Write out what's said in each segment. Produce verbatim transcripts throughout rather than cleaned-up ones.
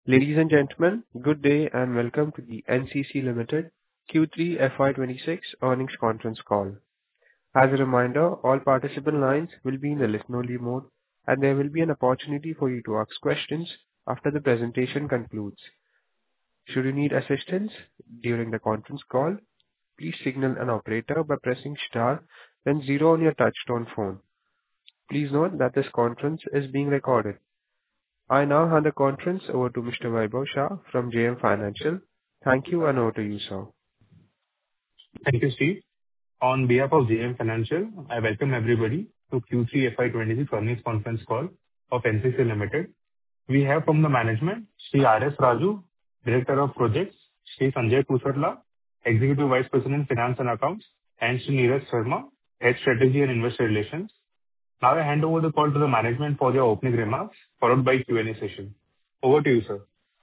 Ladies and gentlemen, good day and welcome to the N C C Limited Q three F Y twenty-six earnings conference call. As a reminder, all participant lines will be in the listen-only mode, and there will be an opportunity for you to ask questions after the presentation concludes. Should you need assistance during the conference call, please signal an operator by pressing star, then zero on your touchtone phone. Please note that this conference is being recorded. I now hand the conference over to Mister Vaibhav Shah from J M Financial. Thank you, and over to you, sir. Thank you, Steve. On behalf of J M Financial, I welcome everybody to Q three F Y twenty-six earnings conference call of N C C Limited. We have from the management, Shri R S Raju, Director of Projects, Shri Sanjay Pusarla, Executive Vice President, Finance and Accounts, and Shri Neeraj Sharma, Head Strategy and Investor Relations. Now I hand over the call to the management for their opening remarks, followed by Q and A session. Over to you, sir.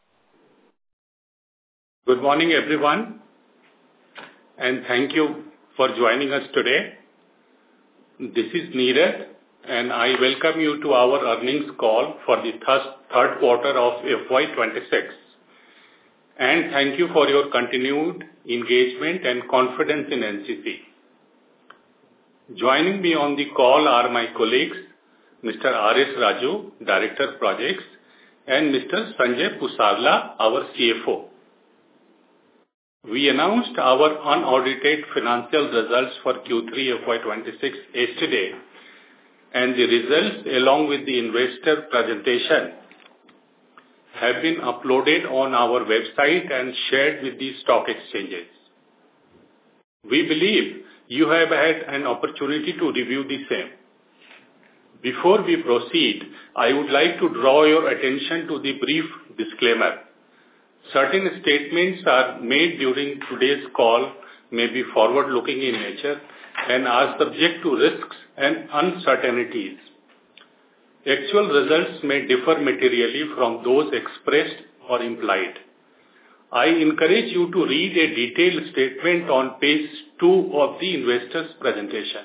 Good morning, everyone, and thank you for joining us today. This is Neeraj, and I welcome you to our earnings call for the third quarter of F Y twenty-six. And thank you for your continued engagement and confidence in N C C. Joining me on the call are my colleagues, Mister R S Raju, Director Projects, and Mister Sanjay Pusarla, our C F O. We announced our unaudited financial results for Q three F Y twenty-six yesterday, and the results, along with the investor presentation, have been uploaded on our website and shared with the stock exchanges. We believe you have had an opportunity to review the same. Before we proceed, I would like to draw your attention to the brief disclaimer. Certain statements are made during today's call may be forward-looking in nature and are subject to risks and uncertainties. Actual results may differ materially from those expressed or implied. I encourage you to read a detailed statement on page two of the investor's presentation.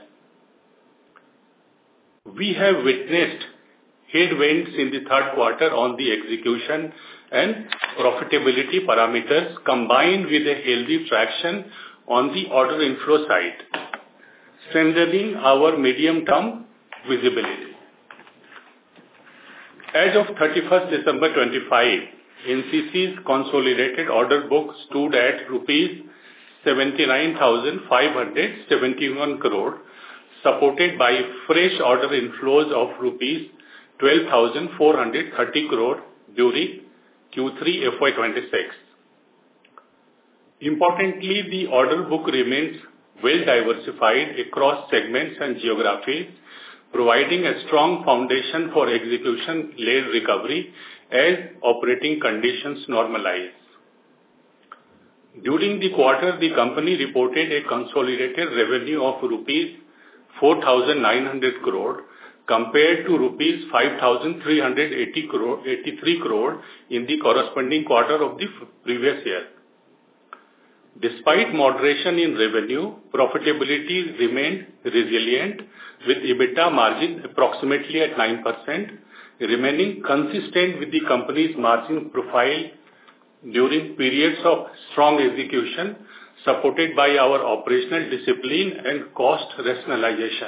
We have witnessed headwinds in the third quarter on the execution and profitability parameters, combined with a healthy traction on the order inflow side, strengthening our medium-term visibility. As of thirty-first December twenty-five, N C C's consolidated order book stood at rupees seventy-nine thousand five hundred seventy-one crore, supported by fresh order inflows of rupees twelve thousand four hundred thirty crore during Q three F Y twenty-six. Importantly, the order book remains well diversified across segments and geographies, providing a strong foundation for execution-led recovery as operating conditions normalize. During the quarter, the company reported a consolidated revenue of rupees four thousand nine hundred crore compared to rupees five thousand three hundred eighty-three crore in the corresponding quarter of the previous year. Despite moderation in revenue, profitability remained resilient, with EBITDA margin approximately at nine percent, remaining consistent with the company's margin profile during periods of strong execution, supported by our operational discipline and cost rationalization.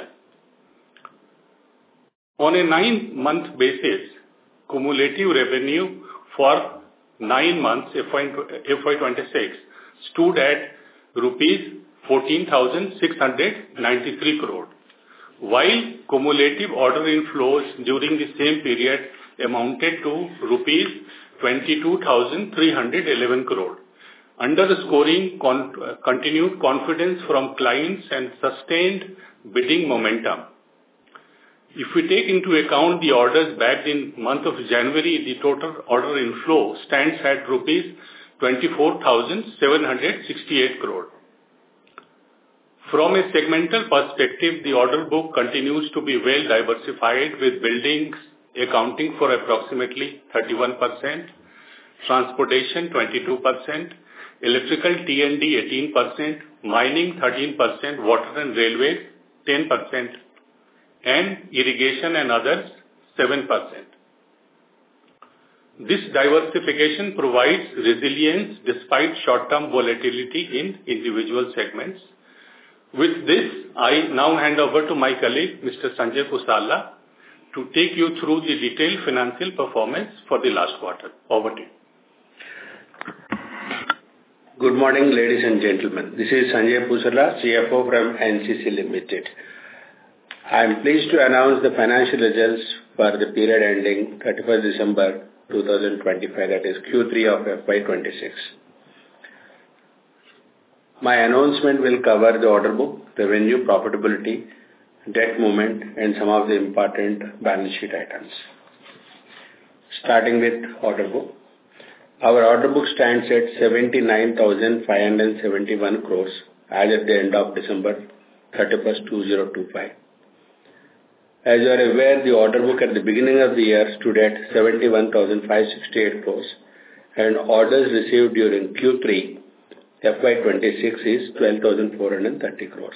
On a nine-month basis, cumulative revenue for nine months F Y twenty-six stood at rupees fourteen thousand six hundred ninety-three crore, while cumulative order inflows during the same period amounted to rupees twenty-two thousand three hundred eleven crore, underscoring con continued confidence from clients and sustained bidding momentum. If we take into account the orders bagged in month of January, the total order inflow stands at rupees twenty-four thousand seven hundred sixty-eight crore. From a segmental perspective, the order book continues to be well diversified, with buildings accounting for approximately thirty-one percent, transportation twenty-two percent, electrical T and D eighteen percent, mining thirteen percent, water and railways ten percent, and irrigation and others seven percent. This diversification provides resilience despite short-term volatility in individual segments. With this, I now hand over to my colleague, Mister Sanjay Pusarla, to take you through the detailed financial performance for the last quarter. Over to you. Good morning, ladies and gentlemen. This is Sanjay Pusarla, C F O from N C C Limited. I am pleased to announce the financial results for the period ending thirty-first December twenty twenty-five, that is Q three of F Y twenty-six. My announcement will cover the order book, revenue, profitability, debt movement, and some of the important balance sheet items. Starting with order book. Our order book stands at seventy-nine thousand five hundred seventy-one crores as at the end of December thirty-first, twenty twenty-five. As you are aware, the order book at the beginning of the year stood at seventy-one thousand five hundred sixty-eight crores, and orders received during Q three F Y twenty-six is twelve thousand four hundred thirty crores.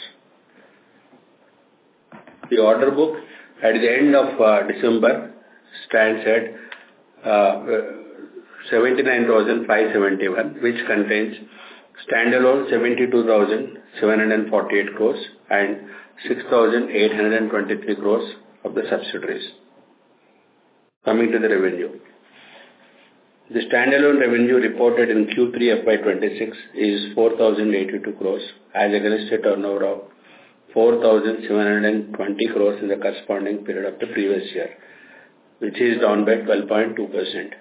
The order book at the end of uh, December stands at uh, seventy-nine thousand five hundred seventy-one, which contains standalone seventy-two thousand seven hundred forty-eight crores and six thousand eight hundred twenty-three crores of the subsidiaries. Coming to the revenue. The standalone revenue reported in Q three F Y twenty-six is four thousand eighty-two crores as against a turnover of four thousand seven hundred twenty crores in the corresponding period of the previous year, which is down by twelve point two percent.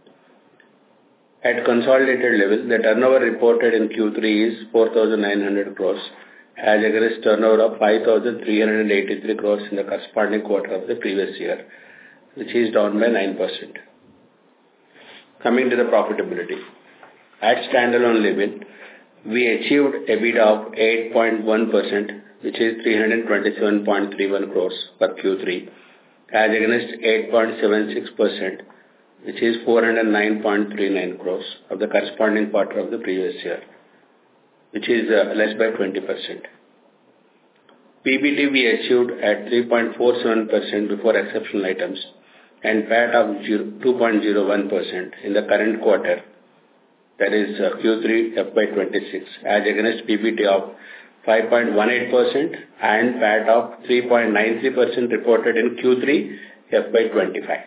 At consolidated level, the turnover reported in Q three is four thousand nine hundred crores as against turnover of five thousand three hundred eighty-three crores in the corresponding quarter of the previous year, which is down by nine percent. Coming to the profitability. At standalone level, we achieved EBITDA of eight point one percent, which is three hundred twenty-seven point three one crores for Q three, as against eight point seven six percent, which is four hundred nine point three nine crores of the corresponding quarter of the previous year, which is uh, less by twenty percent. P B T we achieved at three point four seven percent before exceptional items and P A T of two point zero one percent in the current quarter, that is uh, Q three F Y twenty-six, as against P B T of five point one eight percent and P A T of three point nine three percent reported in Q three F Y twenty-five.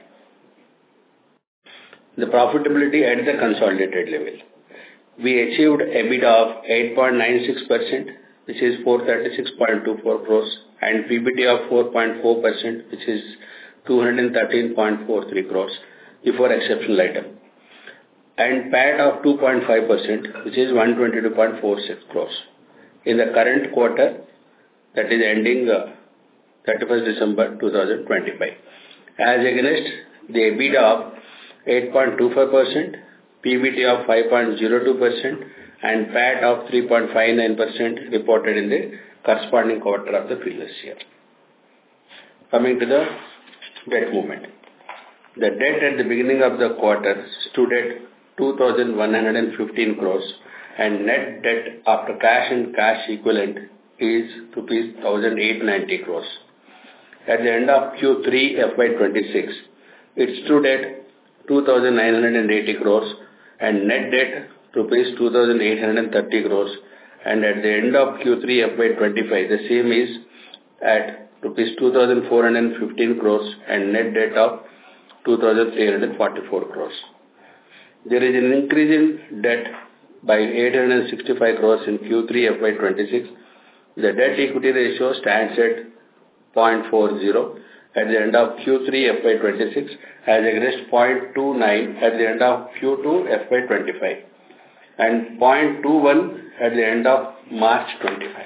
The profitability at the consolidated level. We achieved EBITDA of eight point nine six percent, which is four hundred thirty-six point two four crores, and P B T of four point four percent, which is two hundred thirteen point four three crores before exceptional item, and P A T of two point five percent, which is one hundred twenty-two point four six crores. In the current quarter, that is ending uh, thirty-first December twenty twenty-five, as against the EBITDA of eight point two five percent, P B T of five point zero two percent, and P A T of three point five nine percent reported in the corresponding quarter of the previous year. Coming to the debt movement. The debt at the beginning of the quarter stood at two thousand one hundred fifteen crores, and net debt after cash and cash equivalent is rupees one thousand eight hundred ninety crores. At the end of Q three F Y twenty-six, it stood at two thousand nine hundred eighty crores and net debt rupees two thousand eight hundred thirty crores, and at the end of Q three F Y twenty-five, the same is at rupees two thousand four hundred fifteen crores and net debt of two thousand three hundred forty-four crores. There is an increase in debt by eight hundred sixty-five crores in Q three F Y twenty-six. The debt equity ratio stands at zero point four zero at the end of Q three F Y twenty-six as against zero point two nine at the end of Q two F Y twenty-five and zero point two one at the end of March twenty-five.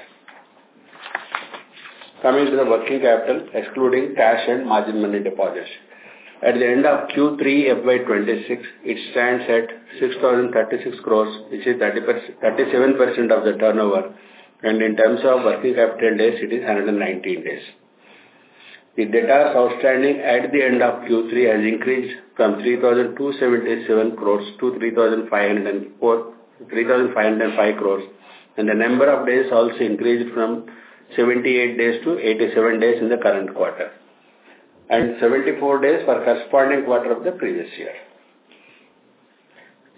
Coming to the working capital, excluding cash and margin money deposits. At the end of Q three F Y twenty-six, it stands at six thousand thirty-six crores, which is thirty-seven percent of the turnover, and in terms of working capital days, it is one hundred nineteen days. The debtors outstanding at the end of Q three has increased from three thousand two hundred seventy-seven crores to three thousand five hundred four, three thousand five hundred five crores, and the number of days also increased from seventy-eight days to eighty-seven days in the current quarter, and seventy-four days for corresponding quarter of the previous year.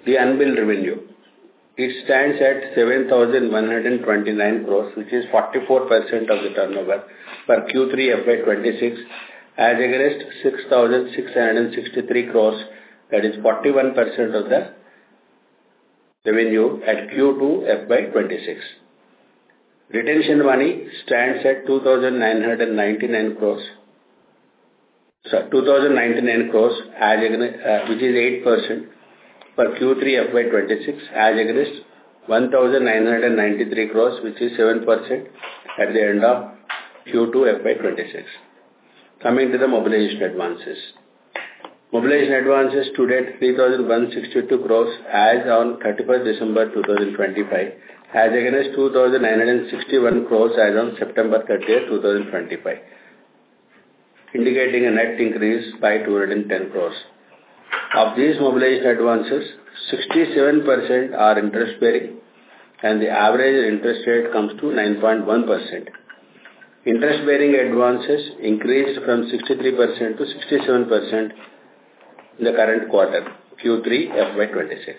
the unbilled revenue. It stands at seven thousand one hundred twenty-nine crores, which is forty-four percent of the turnover for Q three F Y twenty-six, as against six thousand six hundred sixty-three crores, that is forty-one percent of the revenue at Q two F Y twenty-six. Retention money stands at two thousand nine hundred ninety-nine crores, so two thousand ninety-nine crores, as against, uh, which is eight percent for Q three F Y twenty-six, as against one thousand nine hundred ninety-three crores, which is seven percent at the end of Q two F Y twenty-six. Coming to the mobilization advances. Mobilization advances stood at three thousand one hundred sixty-two crores as on thirty-first December two thousand twenty-five, as against two thousand nine hundred sixty-one crores as on September thirtieth two thousand twenty-five, indicating a net increase by two hundred ten crores. Of these mobilization advances, sixty-seven percent are interest bearing, and the average interest rate comes to nine point one percent. Interest bearing advances increased from sixty-three percent to sixty-seven percent in the current quarter, Q three F Y twenty-six.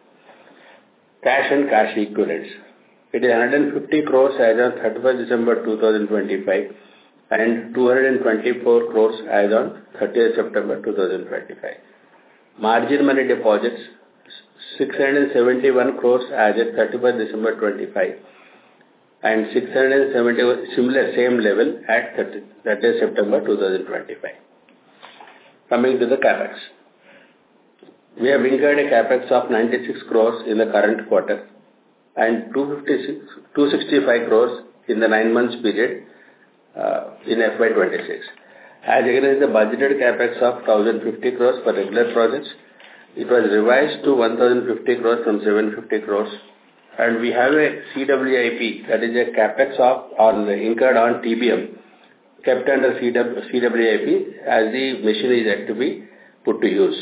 Cash and cash equivalents. It is one hundred fifty crores as on thirty-first December two thousand twenty-five and two hundred twenty-four crores as on thirtieth September two thousand twenty-five. Margin money deposits, six hundred seventy-one crores as at thirty-first December twenty-five and six hundred seventy, similar same level at thirtieth September two thousand twenty-five. Coming to the capex. We have incurred a capex of ninety-six crores in the current quarter and two hundred sixty-five crores in the nine months period uh, in F Y twenty-six. As against the budgeted capex of one thousand fifty crores for regular projects, it was revised to one thousand fifty crores from seven hundred fifty crores. And we have a C W I P, that is a capex of on incurred on T B M, kept under C W I P as the machine is yet to be put to use.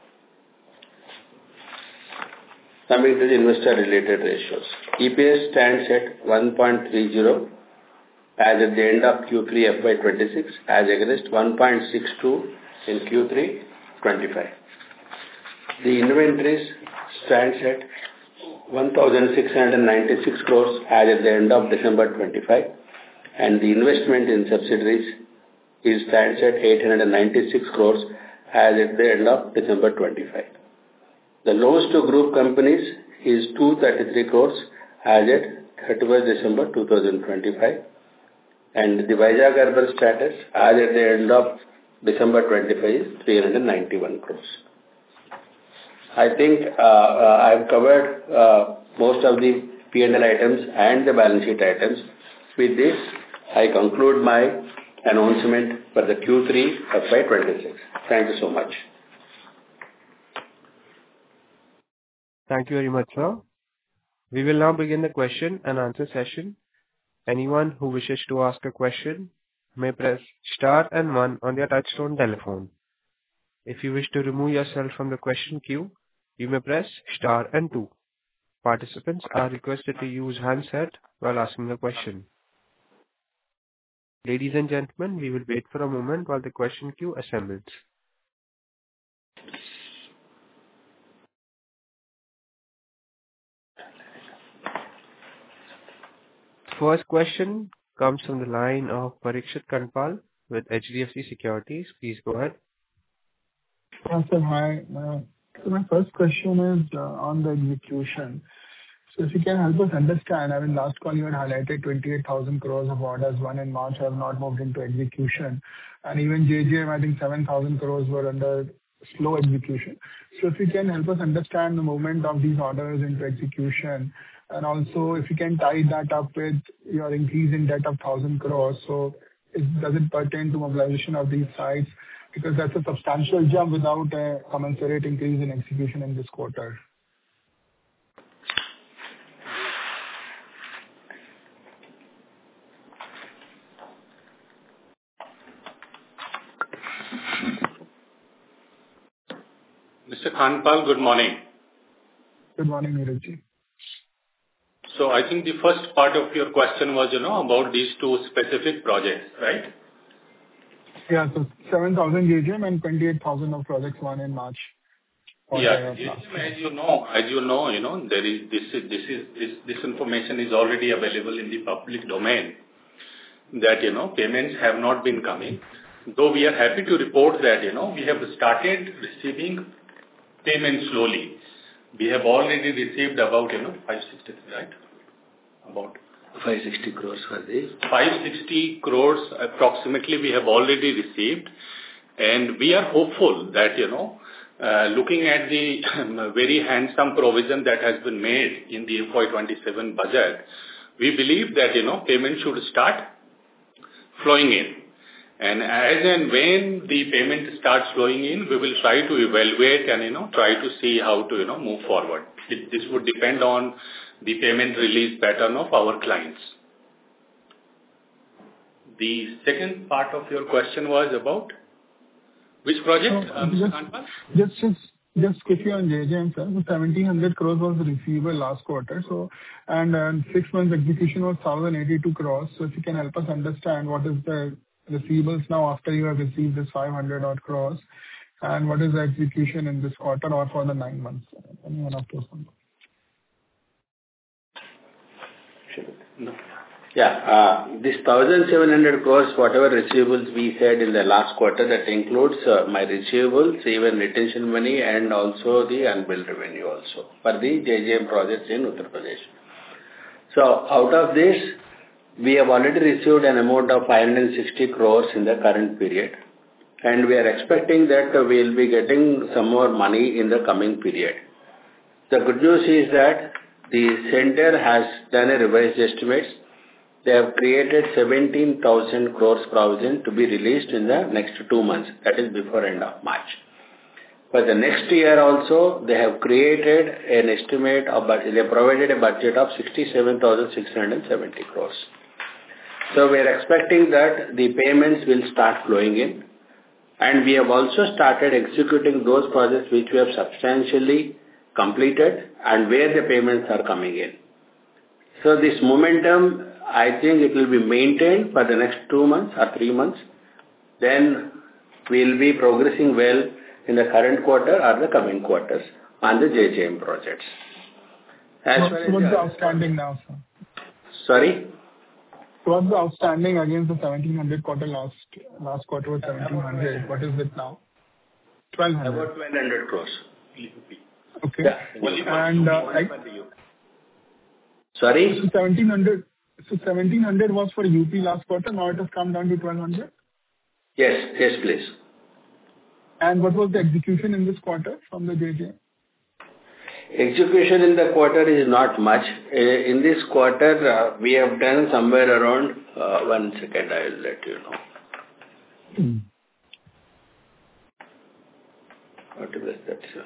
Coming to the investor related ratios. E P S stands at one point three zero as at the end of Q three F Y twenty-six, as against one point six two in Q three twenty-five. The inventories stands at one thousand six hundred ninety-six crores as at the end of December twenty-five, and the investment in subsidiaries is stands at eight hundred ninety-six crores as at the end of December twenty-five. The loans to group companies is two hundred thirty-three crores as at thirty-first December two thousand twenty-five, and the Vizag Urban status as at the end of December twenty-five is three hundred ninety-one crores. I think uh, uh, I have covered uh, most of the P and L items and the balance sheet items. With this, I conclude my announcement for the Q three F Y twenty-six. Thank you so much. Thank you very much, sir. We will now begin the question and answer session. Anyone who wishes to ask a question may press star and one on their touchtone telephone. If you wish to remove yourself from the question queue, you may press star and two. Participants are requested to use handset while asking the question. Ladies and gentlemen, we will wait for a moment while the question queue assembles. First question comes from the line of Parikshit Kandpal with H D F C Securities. Please go ahead. Yes, sir. Hi. Uh, so my first question is uh, on the execution. So if you can help us understand, I mean, last call you had highlighted twenty-eight thousand crores of orders won in March have not moved into execution. And even J J M, I think seven thousand crores were under slow execution. So if you can help us understand the movement of these orders into execution, and also if you can tie that up with your increase in debt of one thousand crores. So is, does it pertain to mobilization of these sites? Because that's a substantial jump without a commensurate increase in execution in this quarter. Mister Kandpal, good morning. Good morning, Neeraj ji. So I think the first part of your question was, you know, about these two specific projects, right? Yeah, so seven thousand J J M and twenty-eight thousand of projects won in March. quarter Yeah. of last year. As you know, as you know, you know, there is this is this is this this information is already available in the public domain that, you know, payments have not been coming. Though we are happy to report that, you know, we have started receiving payments slowly. We have already received about, you know, five sixty, right? About five sixty crores for this. five sixty crores approximately we have already received, and we are hopeful that, you know, uh, looking at the very handsome provision that has been made in the F Y twenty-seven budget, we believe that, you know, payment should start flowing in. And as and when the payment starts flowing in, we will try to evaluate and, you know, try to see how to, you know, move forward. It, this would depend on the payment release pattern of our clients. The second part of your question was about which project, So, uh, Mister just, Kandpal? just, just, just quickly on J J M, sir. So seventeen hundred crores was the receivable last quarter. So, and uh, six months execution was one thousand eighty-two crores. So if you can help us understand what is the receivables now after you have received this five hundred odd crores, and what is the execution in this quarter or for the nine months? Any one of those numbers. No. Yeah, uh, this one thousand seven hundred crores, whatever receivables we said in the last quarter, that includes uh, my receivables, even retention money, and also the unbilled revenue also for the J J M projects in Uttar Pradesh. So out of this, we have already received an amount of five hundred sixty crores in the current period, and we are expecting that we will be getting some more money in the coming period. The good news is that the center has done a revised estimates. They have created seventeen thousand crores provision to be released in the next two months, that is before end of March. For the next year also, they have created an estimate of, they provided a budget of sixty-seven thousand six hundred seventy crores. So we are expecting that the payments will start flowing in, and we have also started executing those projects which we have substantially completed and where the payments are coming in. So this momentum, I think it will be maintained for the next two months or three months. Then we will be progressing well in the current quarter or the coming quarters on the J J M projects. As What, far as what's the, the outstanding now, sir? Sorry? What's the outstanding against the seventeen hundred quarter last last quarter was seventeen hundred. What is it now? twelve hundred. About twelve hundred crores. Okay. Yeah. And uh, I, Sorry? so seventeen hundred. So seventeen hundred was for U P last quarter. Now it has come down to twelve hundred. Yes, yes, please. And what was the execution in this quarter from the J J M? Execution in the quarter is not much. Uh, In this quarter, uh, we have done somewhere around, uh, one second, I will let you know. Hmm. What is that, sir?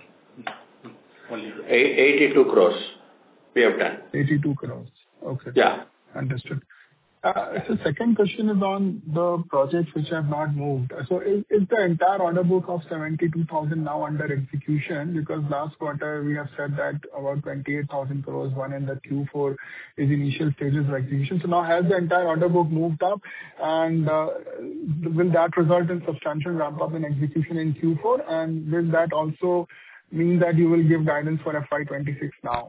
Eight- eighty-two crores we have done. eighty-two crores. Okay. Yeah. Understood. Uh, So second question is on the projects which have not moved. So is is the entire order book of seventy-two thousand now under execution? Because last quarter we have said that about twenty-eight thousand crores, one in the Q four is initial stages of execution. So now has the entire order book moved up, and uh, will that result in substantial ramp-up in execution in Q four? And will that also mean that you will give guidance for F Y twenty-six now?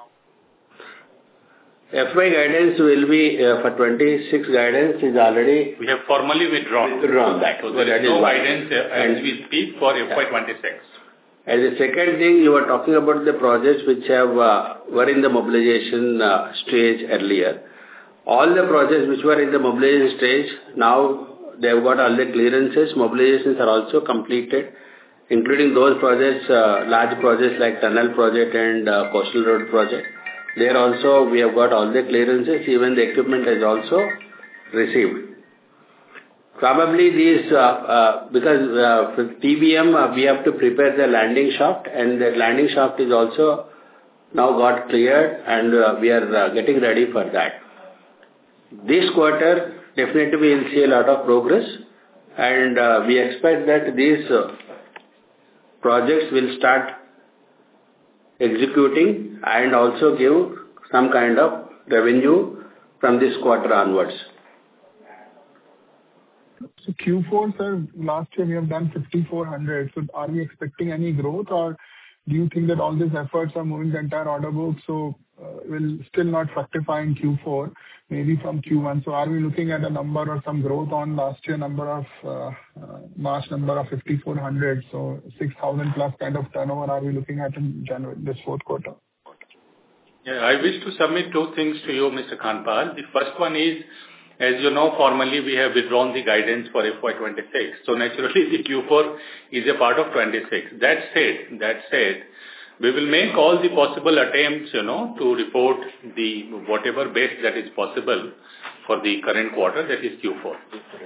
F Y guidance will be, uh, for twenty-six guidance is already We have formally withdrawn. withdrawn that. So there That is no why. guidance uh, as And- we speak for F Y twenty-six. And the second thing, you were talking about the projects which have uh, were in the mobilization uh, stage earlier. All the projects which were in the mobilization stage, now they have got all the clearances. Mobilizations are also completed, including those projects, uh, large projects like tunnel project and uh, coastal road project. There also we have got all the clearances, even the equipment is also received. Probably these, uh, uh, because uh, for T B M uh, we have to prepare the landing shaft, and the landing shaft is also now got cleared, and uh, we are uh, getting ready for that. This quarter definitely we will see a lot of progress, and uh, we expect that these uh, projects will start executing and also give some kind of revenue from this quarter onwards. So Q four, sir, last year we have done fifty-four hundred. So are we expecting any growth, or do you think that all these efforts are moving the entire order book, so uh, will still not fructify in Q four, maybe from Q one? So are we looking at a number or some growth on last year number of uh, uh, March number of fifty-four hundred? So six thousand plus kind of turnover are we looking at in January, this fourth quarter? Yeah, I wish to submit two things to you, Mister Khanpal. The first one is, as you know, formally we have withdrawn the guidance for F Y twenty-six. So naturally, the Q four is a part of twenty-six. That said, that said, we will make all the possible attempts, you know, to report the whatever best that is possible for the current quarter, that is Q four.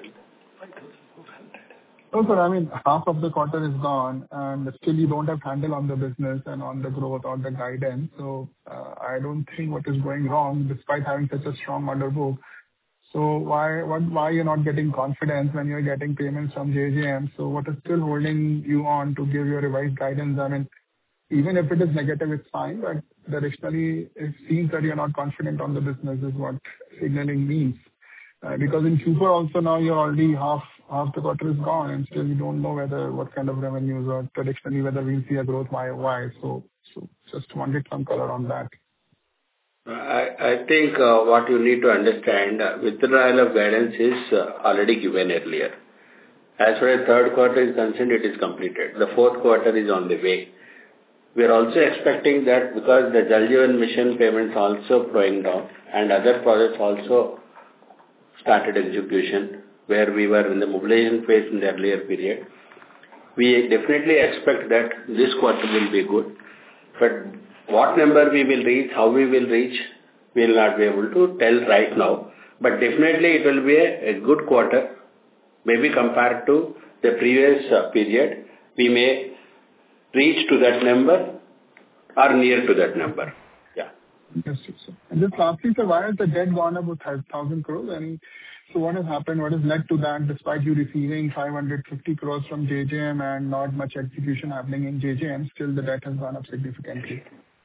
No, sir, I mean, half of the quarter is gone, and still you don't have handle on the business and on the growth or the guidance. So, uh, I don't think what is going wrong, despite having such a strong order book. So why, what, why you're not getting confidence when you're getting payments from J J M? So what is still holding you on to give your revised guidance? I mean, even if it is negative, it's fine, but directionally, it seems that you're not confident on the business, is what signaling means. Uh, Because in Q four also now you're already half half the quarter is gone, and still you don't know whether what kind of revenues or traditionally whether we'll see a growth Y O Y. So so just wanted some color on that. I I think uh, what you need to understand, uh, withdrawal of guidance is uh, already given earlier. As far as third quarter is concerned, it is completed. The fourth quarter is on the way. We are also expecting that because the Jal Jeevan Mission payments also flowing down and other projects also started execution, where we were in the mobilization phase in the earlier period. We definitely expect that this quarter will be good, but what number we will reach, how we will reach, we will not be able to tell right now. But definitely it will be a, a good quarter, maybe compared to the previous uh, period. We may reach to that number or near to that number. Yeah. Yes, yes, sir. And just lastly, sir, why has the debt gone up with one thousand crores? I mean, so what has happened? What has led to that, despite you receiving five hundred fifty crores from J J M and not much execution happening in J J M, still the debt has gone up significantly?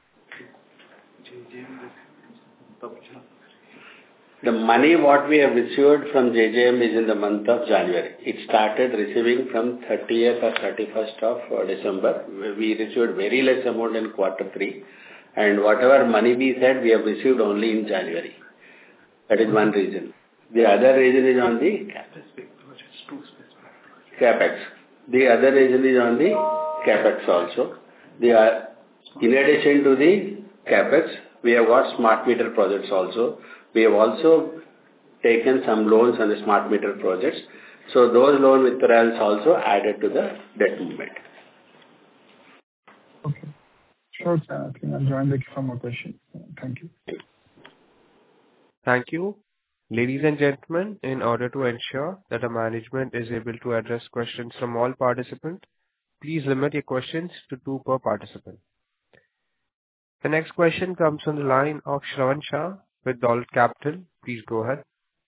The money what we have received from J J M is in the month of January. It started receiving from thirtieth or thirty-first of December. We received very less amount in quarter three, and whatever money we said, we have received only in January. That is one reason. The other reason is on the CapEx. The other reason is on the CapEx also. They are, in addition to the CapEx, we have got smart meter projects also. We have also taken some loans on the smart meter projects. So those loan withdrawals also added to the debt movement. Okay. Sure, sir. I think I'll join the queue for more questions. Thank you. Thank you. Ladies and gentlemen, in order to ensure that the management is able to address questions from all participants, please limit your questions to two per participant. The next question comes from the line of Shravan Shah with Dolat Capital. Please go ahead.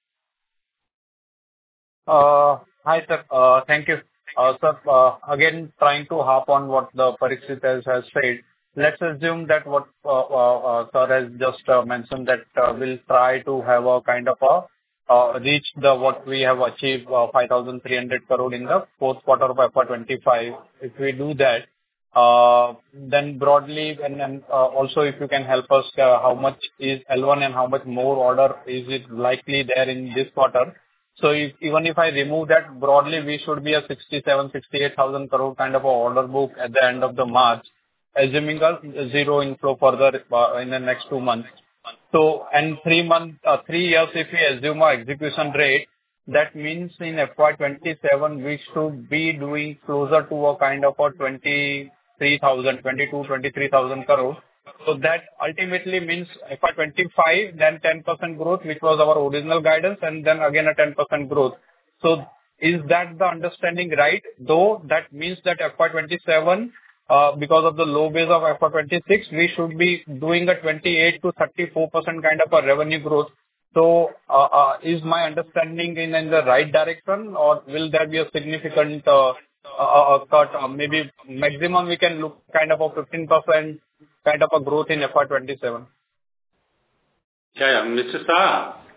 Uh, Hi, sir. Uh, Thank you. Uh, Sir, uh, again, trying to harp on what the Parikshit has has said. Let's assume that what uh, uh, uh, sir has just uh, mentioned, that uh, we'll try to have a kind of a uh, reach the what we have achieved, uh, five thousand three hundred crore in the fourth quarter of F Y twenty-five. If we do that, uh, then broadly, and then uh, also if you can help us, uh, how much is L one and how much more order is it likely there in this quarter? So if, even if I remove that, broadly, we should be a sixty-seven, sixty-eight thousand crore kind of a order book at the end of the March, assuming a zero inflow further uh, in the next two months. So, and three months, uh, three years, if we assume our execution rate, that means in F Y twenty-seven, we should be doing closer to a kind of a twenty-three thousand, twenty-two, twenty-three thousand crore. So that ultimately means F Y twenty-five, then ten percent growth, which was our original guidance, and then again a ten percent growth. So is that the understanding right? Though that means that F Y twenty-seven, uh, because of the low base of F Y twenty-six, we should be doing a twenty-eight to thirty-four percent kind of a revenue growth. So uh, uh, is my understanding in, in the right direction, or will there be a significant uh, uh, uh, cut? Uh, maybe maximum we can look kind of a fifteen percent kind of a growth in F Y twenty-seven. Yeah, yeah. Mister Shah,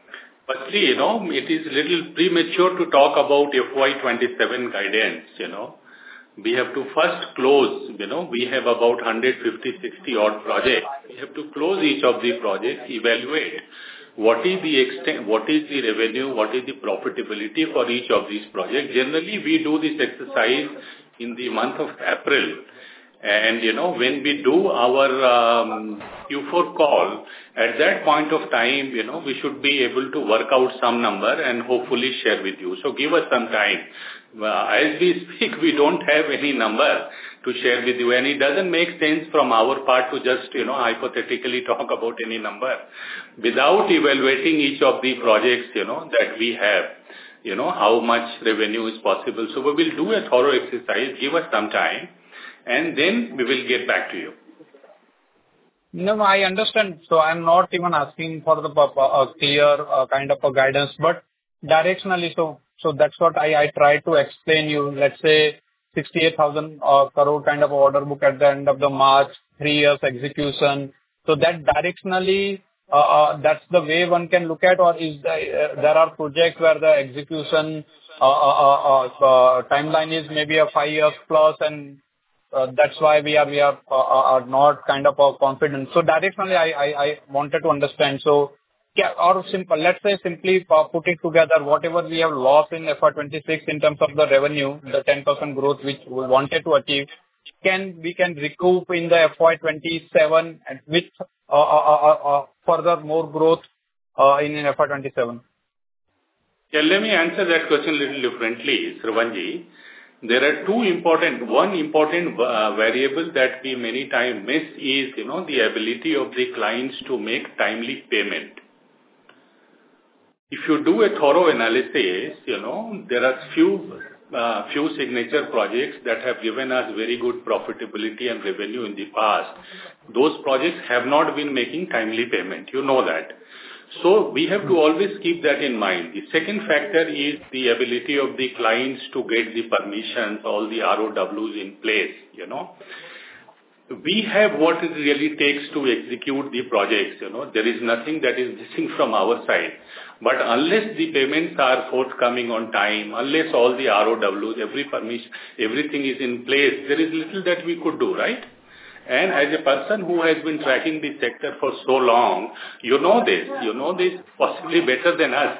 Firstly, you know, it is little premature to talk about F Y twenty-seven guidance, you know. We have to first close, you know, we have about one hundred fifty, sixty odd projects. We have to close each of the projects, evaluate what is the extent, what is the revenue, what is the profitability for each of these projects. Generally, we do this exercise in the month of April. And, you know, when we do our um, Q four call, at that point of time, you know, we should be able to work out some number and hopefully share with you. So give us some time. Uh, as we speak, we don't have any number to share with you, and it doesn't make sense from our part to just, you know, hypothetically talk about any number without evaluating each of the projects, you know, that we have, you know, how much revenue is possible. So we will do a thorough exercise, give us some time, and then we will get back to you. No, I understand. So I'm not even asking for the uh, clear uh, kind of a guidance, but directionally, so so that's what I, I try to explain you. Let's say sixty-eight thousand uh, crore kind of order book at the end of the March, three years execution. So that directionally, uh, uh, that's the way one can look at, or is there, uh, there are projects where the execution uh, uh, uh, uh, timeline is maybe a five years plus, and Uh, that's why we are we are uh, are not kind of uh, confident. So directionally, I, I I wanted to understand. So, yeah, or simple. Let's say simply uh, put it together. Whatever we have lost in F Y twenty-six in terms of the revenue, the ten percent growth which we wanted to achieve, can we can recoup in the F Y twenty-seven and with uh, uh, uh, uh, further more growth uh, in, in F Y twenty-seven. Yeah, let me answer that question a little differently, Sravanji. There are two important, one important uh, variable that we many times miss is, you know, the ability of the clients to make timely payment. If you do a thorough analysis, you know, there are few, uh, few signature projects that have given us very good profitability and revenue in the past. Those projects have not been making timely payment. You know that. So we have to always keep that in mind. The second factor is the ability of the clients to get the permissions, all the R O Ws in place, you know. We have what it really takes to execute the projects, you know. There is nothing that is missing from our side. But unless the payments are forthcoming on time, unless all the R O Ws, every permission, everything is in place, there is little that we could do, right? And as a person who has been tracking the sector for so long, you know this, you know this possibly better than us.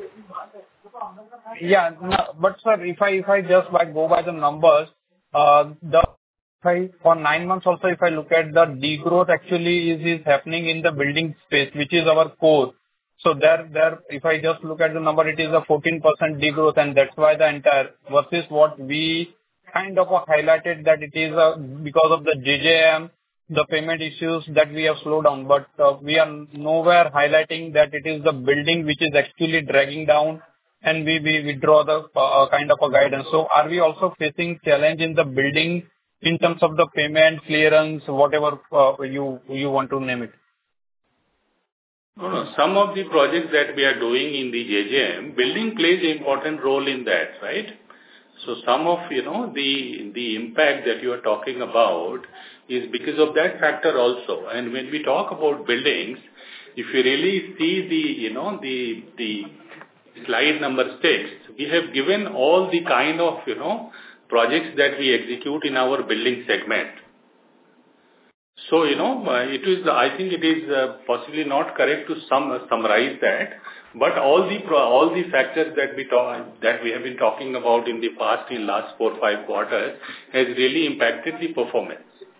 Yeah, no, but sir, if I if I just like go by the numbers, uh, the if I, for nine months also, if I look at the degrowth actually is is happening in the building space, which is our core. So there there, if I just look at the number, it is a fourteen percent degrowth, and that's why the entire versus what we kind of highlighted that it is uh, because of the J J M, the payment issues that we have slowed down, but uh, we are nowhere highlighting that it is the building which is actually dragging down, and we we withdraw the uh, kind of a guidance. So are we also facing challenge in the building in terms of the payment, clearance, whatever uh, you you want to name it? No, no. Some of the projects that we are doing in the J J M, building plays an important role in that, right? So some of, you know, the the impact that you are talking about is because of that factor also. And when we talk about buildings, if you really see the, you know, the the slide number six, we have given all the kind of, you know, projects that we execute in our building segment. So, you know, uh, it is, I think it is uh, possibly not correct to sum, uh, summarize that, but all the pro all the factors that we talk, that we have been talking about in the past, in last four five quarters, has really impacted the performance.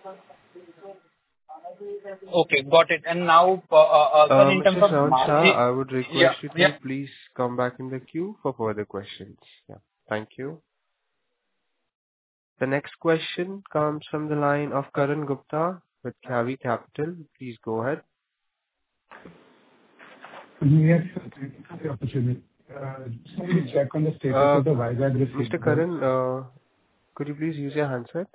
Okay, got it. And now, uh, uh, Uh, in terms Mister of Shravan Shah, margin, I would request yeah, you to yeah. please come back in the queue for further questions. Yeah. Thank you. The next question comes from the line of Karan Gupta with Cavi Capital. Please go ahead. Yes, sir. Thank you for the opportunity. Uh, Just want to check on the status Uh, of the Vizag receivable. Mister Karan, uh, could you please use your handset?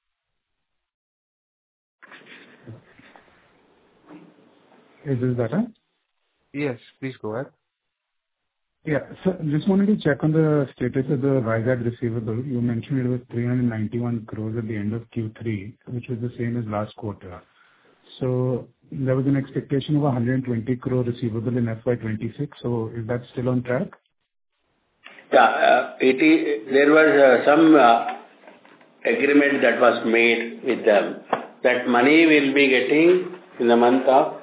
Is this better? Yes, please go ahead. Yeah. So just wanted to check on the status of the Vizag receivable. You mentioned it was three hundred ninety-one crores at the end of Q three, which was the same as last quarter. So there was an expectation of one hundred twenty crore receivable in F Y twenty-six. So is that still on track? Yeah. uh, it is- There was uh, some uh, agreement that was made with them. That money will be getting in the month of,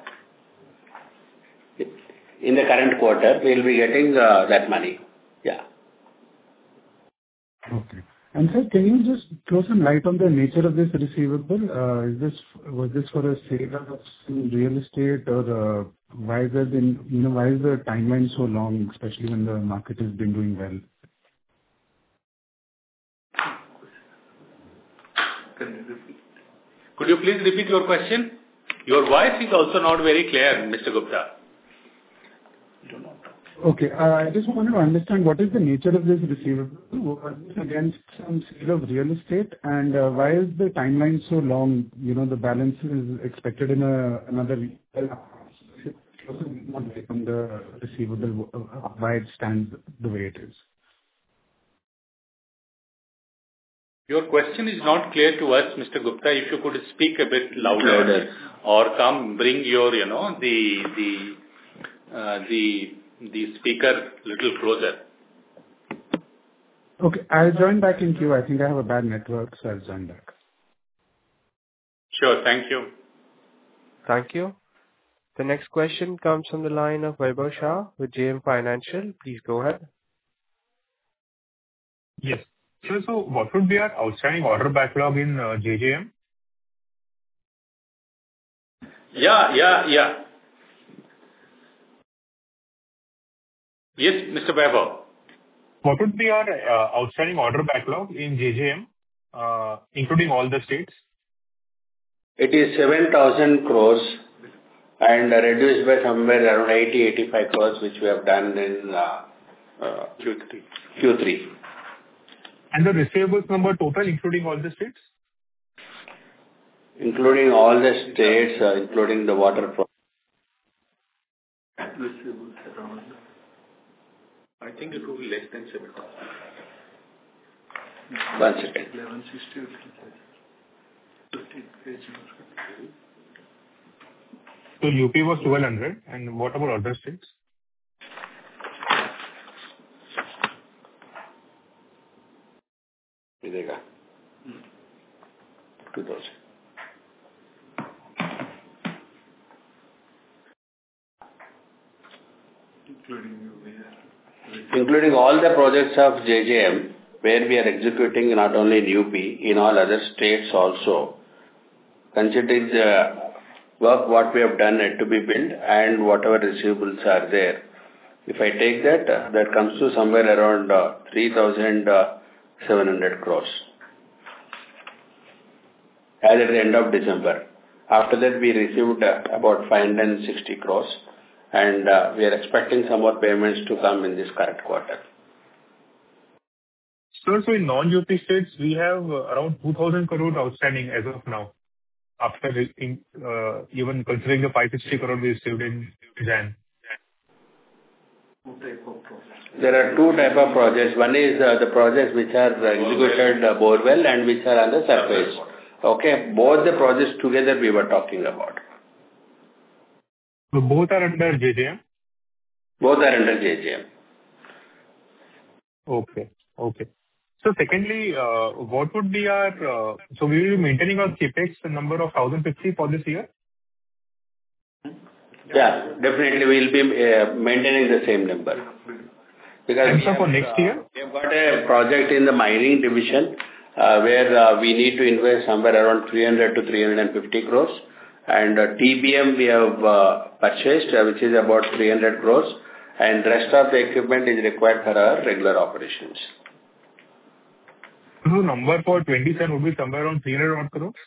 in the current quarter, we will be getting uh, that money. Yeah. Okay. And sir, can you just throw some light on the nature of this receivable? Uh, Is this, was this for a sale of some real estate, or uh, why is it in, you know, why is the timeline so long, especially when the market has been doing well? Could you please repeat your question? Your voice is also not very clear, Mister Gupta. Okay. uh, I just wanted to understand what is the nature of this receivable. Was this against some sale of real estate? And uh, why is the timeline so long? You know, the balance is expected in a- another week. From the receivable, uh, why it stands the way it is. Your question is not clear to us, Mister Gupta. If you could speak a bit louder, Louder. or come bring your, you know, the the uh, the the speaker little closer. Okay, I'll join back in queue. I think I have a bad network, so I'll join back. Sure. Thank you. Thank you. The next question comes from the line of Vaibhav Shah with J M Financial. Please go ahead. Yes. Sir, so what would be our outstanding order backlog in uh, J J M? Yeah, yeah, yeah. Yes, Mister Vaibhav. What would be our uh, outstanding order backlog in J J M, uh, including all the states? It is seven thousand crores and reduced by somewhere around eighty eighty-five crores, which we have done in uh, uh, Q three. Q three. And the receivables number total, including all the states? Including all the states, uh, including the water pro- I think it will be less than seven thousand. One second. So U P was twelve hundred, and what about other states? Videga. two thousand. Including all the projects of J J M, where we are executing not only in U P, in all other states also, considering the work what we have done yet to be billed and whatever receivables are there. If I take that, uh, that comes to somewhere around uh, three thousand seven hundred crores. As at the end of December. After that, we received uh, about five hundred sixty crores, and uh, we are expecting some more payments to come in this current quarter. Sir, so in non-U P states, we have uh, around two thousand crores outstanding as of now, after re- in, uh, even considering the five hundred sixty crores we received in Jan. There are two type of projects. One is uh, the projects which are executed uh, borewell and which are on the surface. Okay, both the projects together we were talking about. So both are under J J M? Both are under J J M. Okay. Okay. So secondly, uh, what would be our, uh, so we will be maintaining our CapEx number of one thousand fifty for this year? Yeah, definitely we will be uh, maintaining the same number. Because And we so have, for next uh, year? we have got a project in the mining division uh, where uh, we need to invest somewhere around three hundred to three hundred fifty crores. And uh, T B M we have uh, purchased, uh, which is about three hundred crores. And rest of the equipment is required for our regular operations. So number for twenty-seven would be somewhere around three hundred odd crores?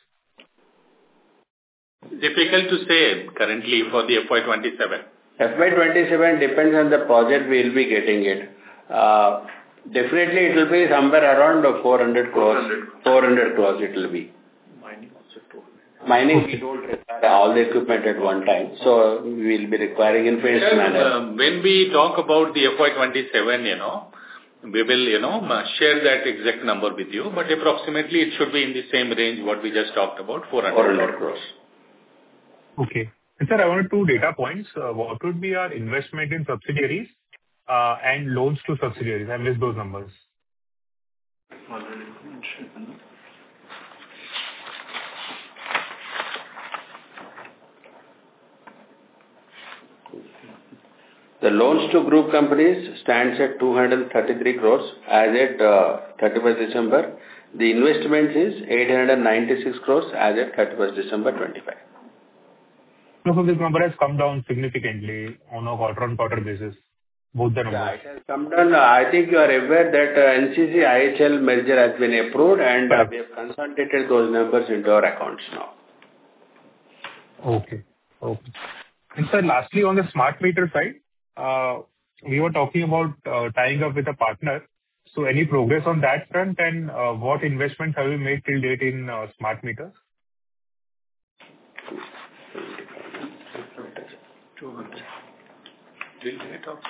Difficult to say currently for the F Y twenty-seven. F Y twenty-seven depends on the project we will be getting it. Uh, definitely it will be somewhere around four hundred crores. four hundred crores it will be. Mining also told. Mining we don't require all the equipment at one time, so we will be requiring in phased Sir, manner. uh, when we talk about the F Y twenty-seven, you know, we will, you know, uh, share that exact number with you, but approximately it should be in the same range what we just talked about, four hundred. four hundred crores. Okay. And sir, I wanted two data points. Uh, What would be our investment in subsidiaries uh, and loans to subsidiaries? I missed those numbers. The loans to group companies stands at two hundred thirty-three crores as at uh, thirty-first December. The investment is eight hundred ninety-six crores as at thirty-first December twenty-five. So this number has come down significantly on a quarter-on-quarter basis, both the Yeah, numbers. it has come down. Uh, I think you are aware that uh, N C C I H L merger has been approved, and uh, Correct. we have consolidated those numbers into our accounts now. Okay. Okay. And sir, lastly, on the smart meter side, uh, we were talking about uh, tying up with a partner. So any progress on that front, and uh, what investments have you made till date in uh, smart meters? Till date of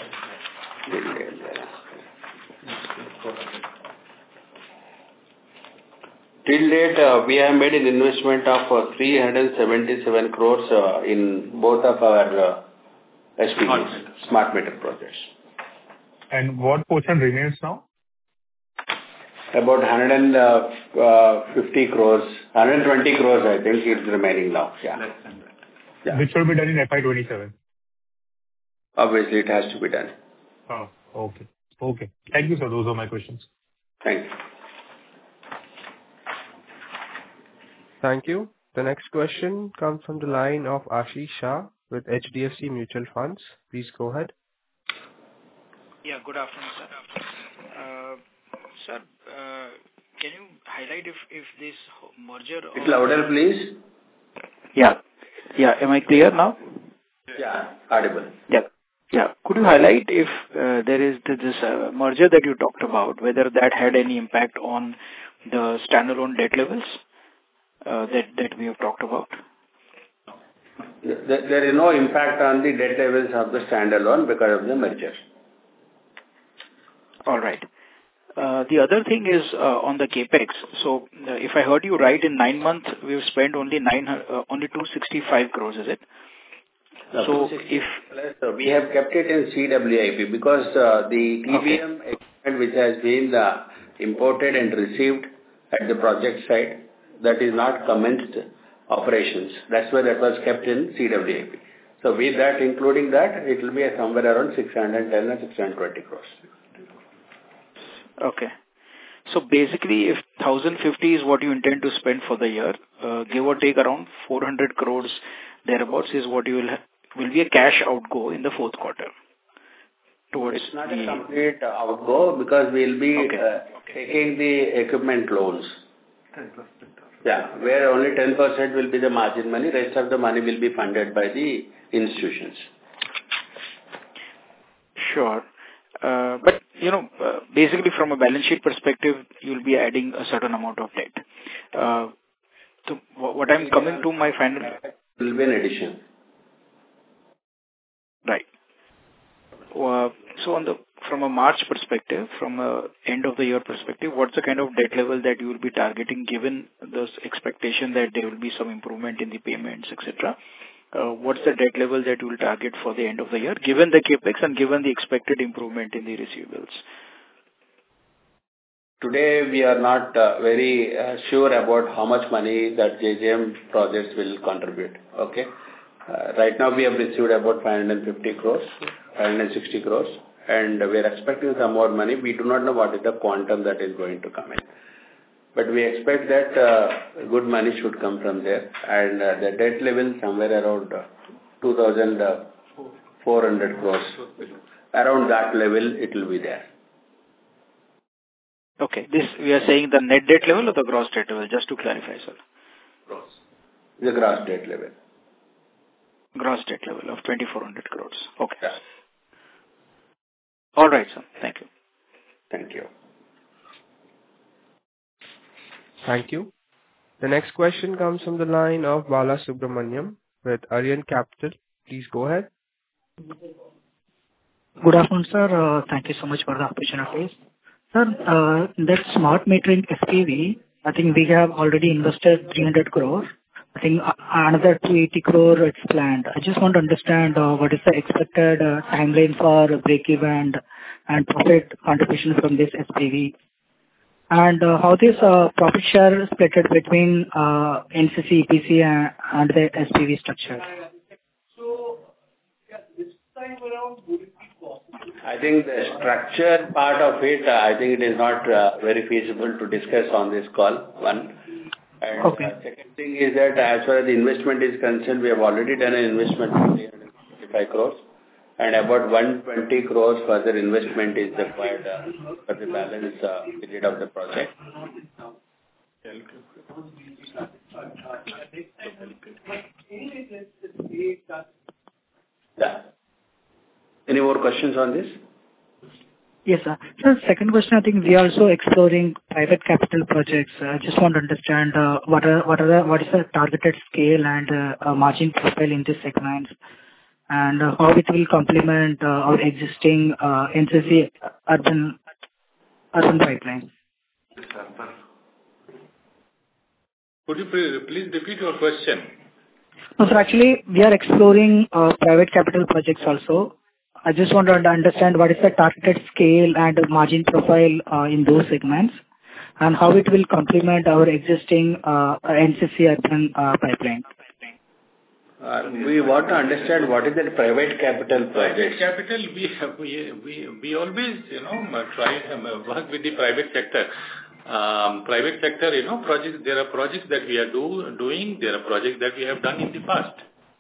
Till date, uh, we have made an investment of uh, three hundred seventy-seven crores uh, in both of our uh, S P Gs, Smart meters. smart meter projects. And what portion remains now? About one hundred fifty crores, one hundred twenty crores, I think, is remaining now. Yeah. less than that. Yeah. Which will be done in F Y twenty-seven. Obviously, it has to be done. Oh, okay. Okay. Thank you, sir. Those are my questions. Thank you. Thank you. The next question comes from the line of Ashish Shah with H D F C Mutual Funds. Please go ahead. Yeah, good afternoon, sir. Uh, Sir, uh, can you highlight if if this merger Bit of... louder, please. Yeah. Yeah. Am I clear now? Yeah, audible. Yeah. Yeah. Could you highlight if uh, there is th- this uh, merger that you talked about, whether that had any impact on the standalone debt levels uh, that that we have talked about? There there is no impact on the debt levels of the standalone because of the merger. All right. Uh, The other thing is uh, on the CapEx. So, uh, if I heard you right, in nine months, we've spent only nine, uh, only two hundred sixty-five crores, is it? Now, So two sixty if... plus, uh, we have kept it in C W I P because uh, the T B M Okay. equipment which has been uh, imported and received at the project site, that is not commenced operations. That's why that was kept in C W I P. So with that, including that, it will be somewhere around six hundred ten or six hundred twenty crores. Okay. So basically, if one thousand fifty is what you intend to spend for the year, uh, give or take around four hundred crores thereabouts is what you will ha- will be a cash outgo in the fourth quarter towards It's not the... a complete uh, outgo because we'll be Okay. uh, taking the equipment loans. Yeah, where only ten percent will be the margin money, rest of the money will be funded by the institutions. Sure. Uh, But, you know, uh, basically from a balance sheet perspective, you'll be adding a certain amount of debt. Uh, So wh- what I'm coming to my final... Will be an addition. Right. Uh, So on the, from a March perspective, from a end of the year perspective, what's the kind of debt level that you will be targeting, given this expectation that there will be some improvement in the payments, et cetera? Uh, What's the debt level that you will target for the end of the year, given the CapEx and given the expected improvement in the receivables? Today, we are not uh, very uh, sure about how much money that J J M projects will contribute. Okay? Uh, Right now, we have received about five hundred fifty crores, five hundred sixty crores, and we are expecting some more money. We do not know what is the quantum that is going to come in. But we expect that uh, good money should come from there, and uh, the debt level somewhere around uh, two thousand four hundred crores. Around that level, it will be there. Okay. This, we are saying the net debt level or the gross debt level, just to clarify, sir. Gross. The gross debt level. Gross debt level of twenty-four hundred crores. Okay. Yeah. All right, sir. Thank you. Thank you. Thank you. The next question comes from the line of Bala Subramaniam with Aryan Capital. Please go ahead. Good afternoon, sir. Uh, Thank you so much for the opportunity. Sir, uh, that smart metering S P V, I think we have already invested three hundred crore. I think uh, another two hundred eighty crore it's planned. I just want to understand uh, what is the expected uh, timeline for break-even and and profit contribution from this S P V, and uh, how this uh, profit share is split between uh, N C C, E P C, and and the S P V structure. I think the structure part of it, uh, I think it is not uh, very feasible to discuss on this call, one. And Okay. uh, second thing is that as far as the investment is concerned, we have already done an investment of three hundred fifty-five crores, and about one hundred twenty crores further investment is required uh, for the balance uh, period of the project. Yeah. Any more questions on this? Yes, sir. So second question, I think we are also exploring private capital projects. I just want to understand uh, what are what are the, what is the targeted scale and uh, uh, margin profile in this segment, and uh, how it will complement uh, our existing uh, N C C urban urban pipeline. Could you please please repeat your question? No, sir, actually, we are exploring uh, private capital projects also. I just want to understand what is the targeted scale and margin profile uh, in those segments, and how it will complement our existing uh, N C C urban uh, pipeline. Uh, we want to understand what is the private capital Private project. capital, we have- we we we always, you know, uh, try um, uh, work with the private sector. Um, Private sector, you know, projects, there are projects that we are do doing, there are projects that we have done in the past.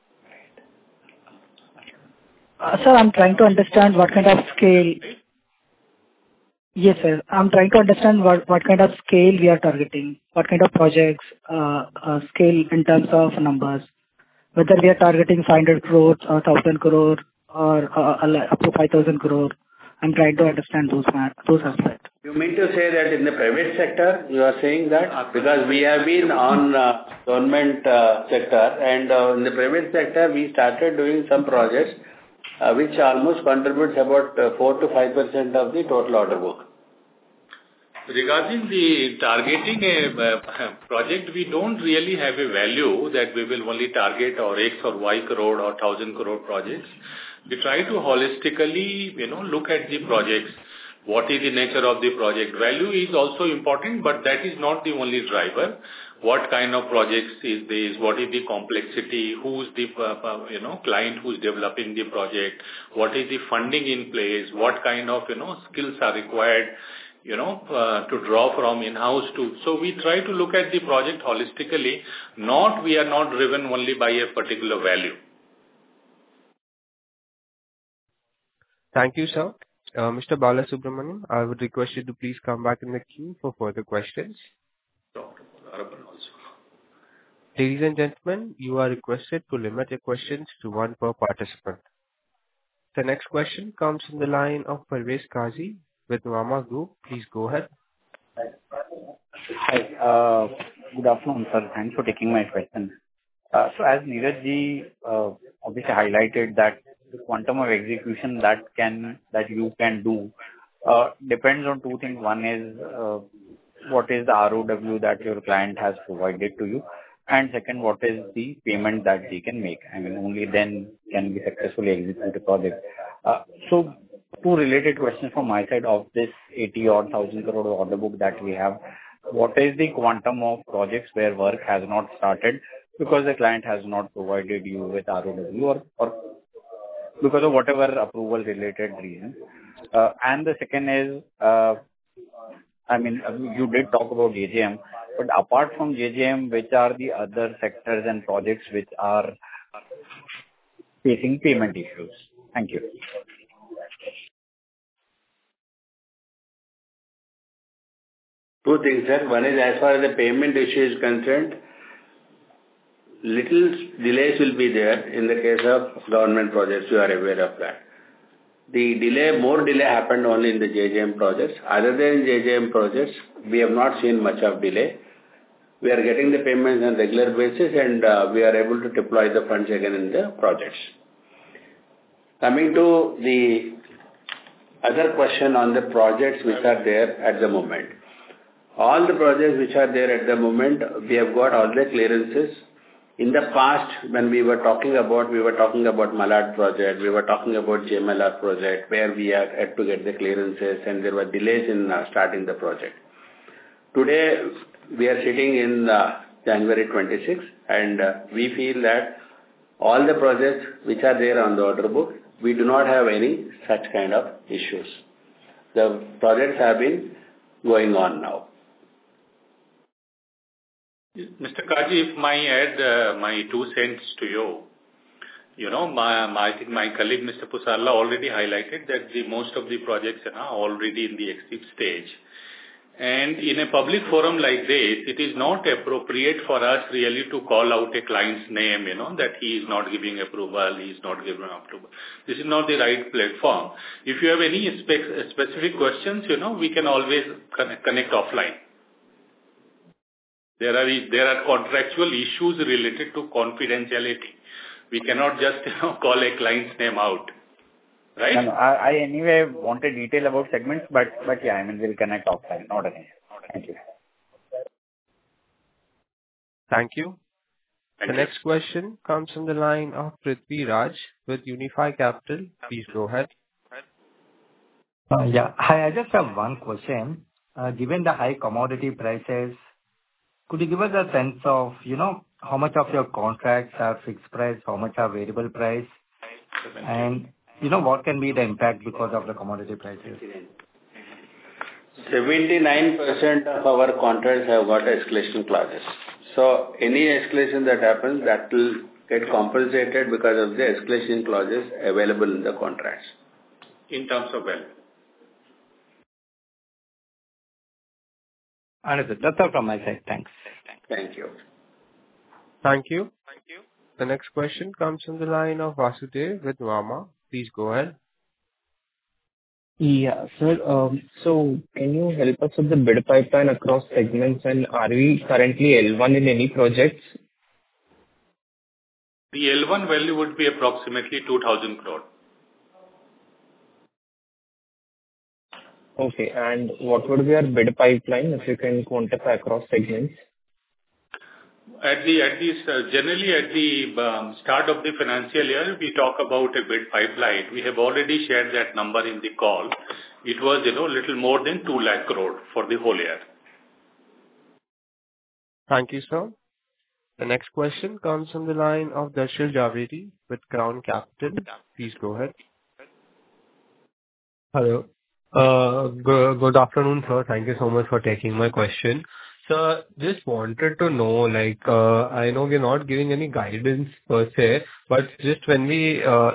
Uh, Sir, I'm trying to understand what kind of scale. Yes, sir. I'm trying to understand what what kind of scale we are targeting, what kind of projects, uh, uh, scale in terms of numbers, whether we are targeting five hundred crore or one thousand crore or uh, uh, up to five thousand crore. I'm trying to understand those ma- those aspects. You mean to say that in the private sector, you are saying that? Because we have been on uh, government uh, sector, and uh, in the private sector, we started doing some projects uh, which almost contributes about uh, four to five percent of the total order book. Regarding the targeting a uh, project, we don't really have a value that we will only target or X or Y crore or one thousand crore projects. We try to holistically, you know, look at the projects. What is the nature of the project? Value is also important, but that is not the only driver. What kind of projects is this? What is the complexity? Who's the, uh, you know, client who's developing the project? What is the funding in place? What kind of, you know, skills are required, you know, uh, to draw from in-house to. So we try to look at the project holistically, not, we are not driven only by a particular value. Thank you, sir. Uh, Mister Balasubramanian, I would request you to please come back in the queue for further questions. Ladies and gentlemen, you are requested to limit your questions to one per participant. The next question comes from the line of Parvez Qazi with Nuvama Group. Please go ahead. Hi. uh, Good afternoon, sir. Thanks for taking my question. Uh, So as Neeraj ji uh, obviously highlighted that the quantum of execution that can that you can do uh, depends on two things. One is uh, what is the R O W that your client has provided to you, and second, what is the payment that they can make. I mean, only then can we successfully execute a project. Uh, So two related questions from my side. Of this eighty odd thousand crore order book that we have, what is the quantum of projects where work has not started because the client has not provided you with R O W or, or because of whatever approval related reason? Uh, and the second is, uh, I mean, you did talk about J J M, but apart from J J M, which are the other sectors and projects which are facing payment issues? Thank you. Two things, sir. One is, as far as the payment issue is concerned, little delays will be there in the case of government projects. You are aware of that. The delay, more delay happened only in the J J M projects. Other than J J M projects, we have not seen much of delay. We are getting the payments on regular basis, and uh, we are able to deploy the funds again in the projects. Coming to the other question on the projects which are there at the moment. All the projects which are there at the moment, we have got all the clearances In the past, when we were talking about, we were talking about Malad project, we were talking about J M L R project, where we are had to get the clearances and there were delays in uh, starting the project. Today, we are sitting in uh, January twenty-sixth, and uh, we feel that all the projects which are there on the order book, we do not have any such kind of issues. The projects have been going on now. Mister Kaji, if I add uh, my two cents to you, you know, my, my, I think my colleague Mister Pusarla already highlighted that the most of the projects are already in the exit stage. And in a public forum like this, it is not appropriate for us really to call out a client's name, you know, that he is not giving approval, he is not giving approval. This is not the right platform. If you have any spe- specific questions, you know, we can always connect, connect offline. There are, there are contractual issues related to confidentiality. We cannot just, you know, call a client's name out. Right? No, no, I, I anyway wanted detail about segments, but, but yeah, I mean, we'll connect offline. Not an issue. Thank you. Thank you. Thank The you. next question comes from the line of Prithvi Raj with Unifi Capital. Please go ahead. Uh, yeah. Hi, I just have one question. Uh, given the high commodity prices, could you give us a sense of, you know, how much of your contracts are fixed price, how much are variable price, and, you know, what can be the impact because of the commodity prices? seventy-nine percent of our contracts have got escalation clauses. So any escalation that happens, that will get compensated because of the escalation clauses available in the contracts. In terms of value. Understood. That's all from my side. Thanks. Thank you. Thank you. The next question comes from the line of Vasudev with Vama. Please go ahead. Yeah, sir. Um, so can you help us with the bid pipeline across segments, and are we currently L one in any projects? The L one value would be approximately two thousand crore. Okay, and what would be our bid pipeline, if you can quantify across segments? At the, at the, uh, generally at the um, start of the financial year, we talk about a bid pipeline. We have already shared that number in the call. It was, you know, little more than two lakh crore for the whole year. Thank you, sir. The next question comes from the line of Darshil Javeri with Crown Capital. Please go ahead. Hello. Uh, good, good afternoon, sir. Thank you so much for taking my question. Sir, just wanted to know, like, uh, I know we're not giving any guidance per se, but just when we, uh,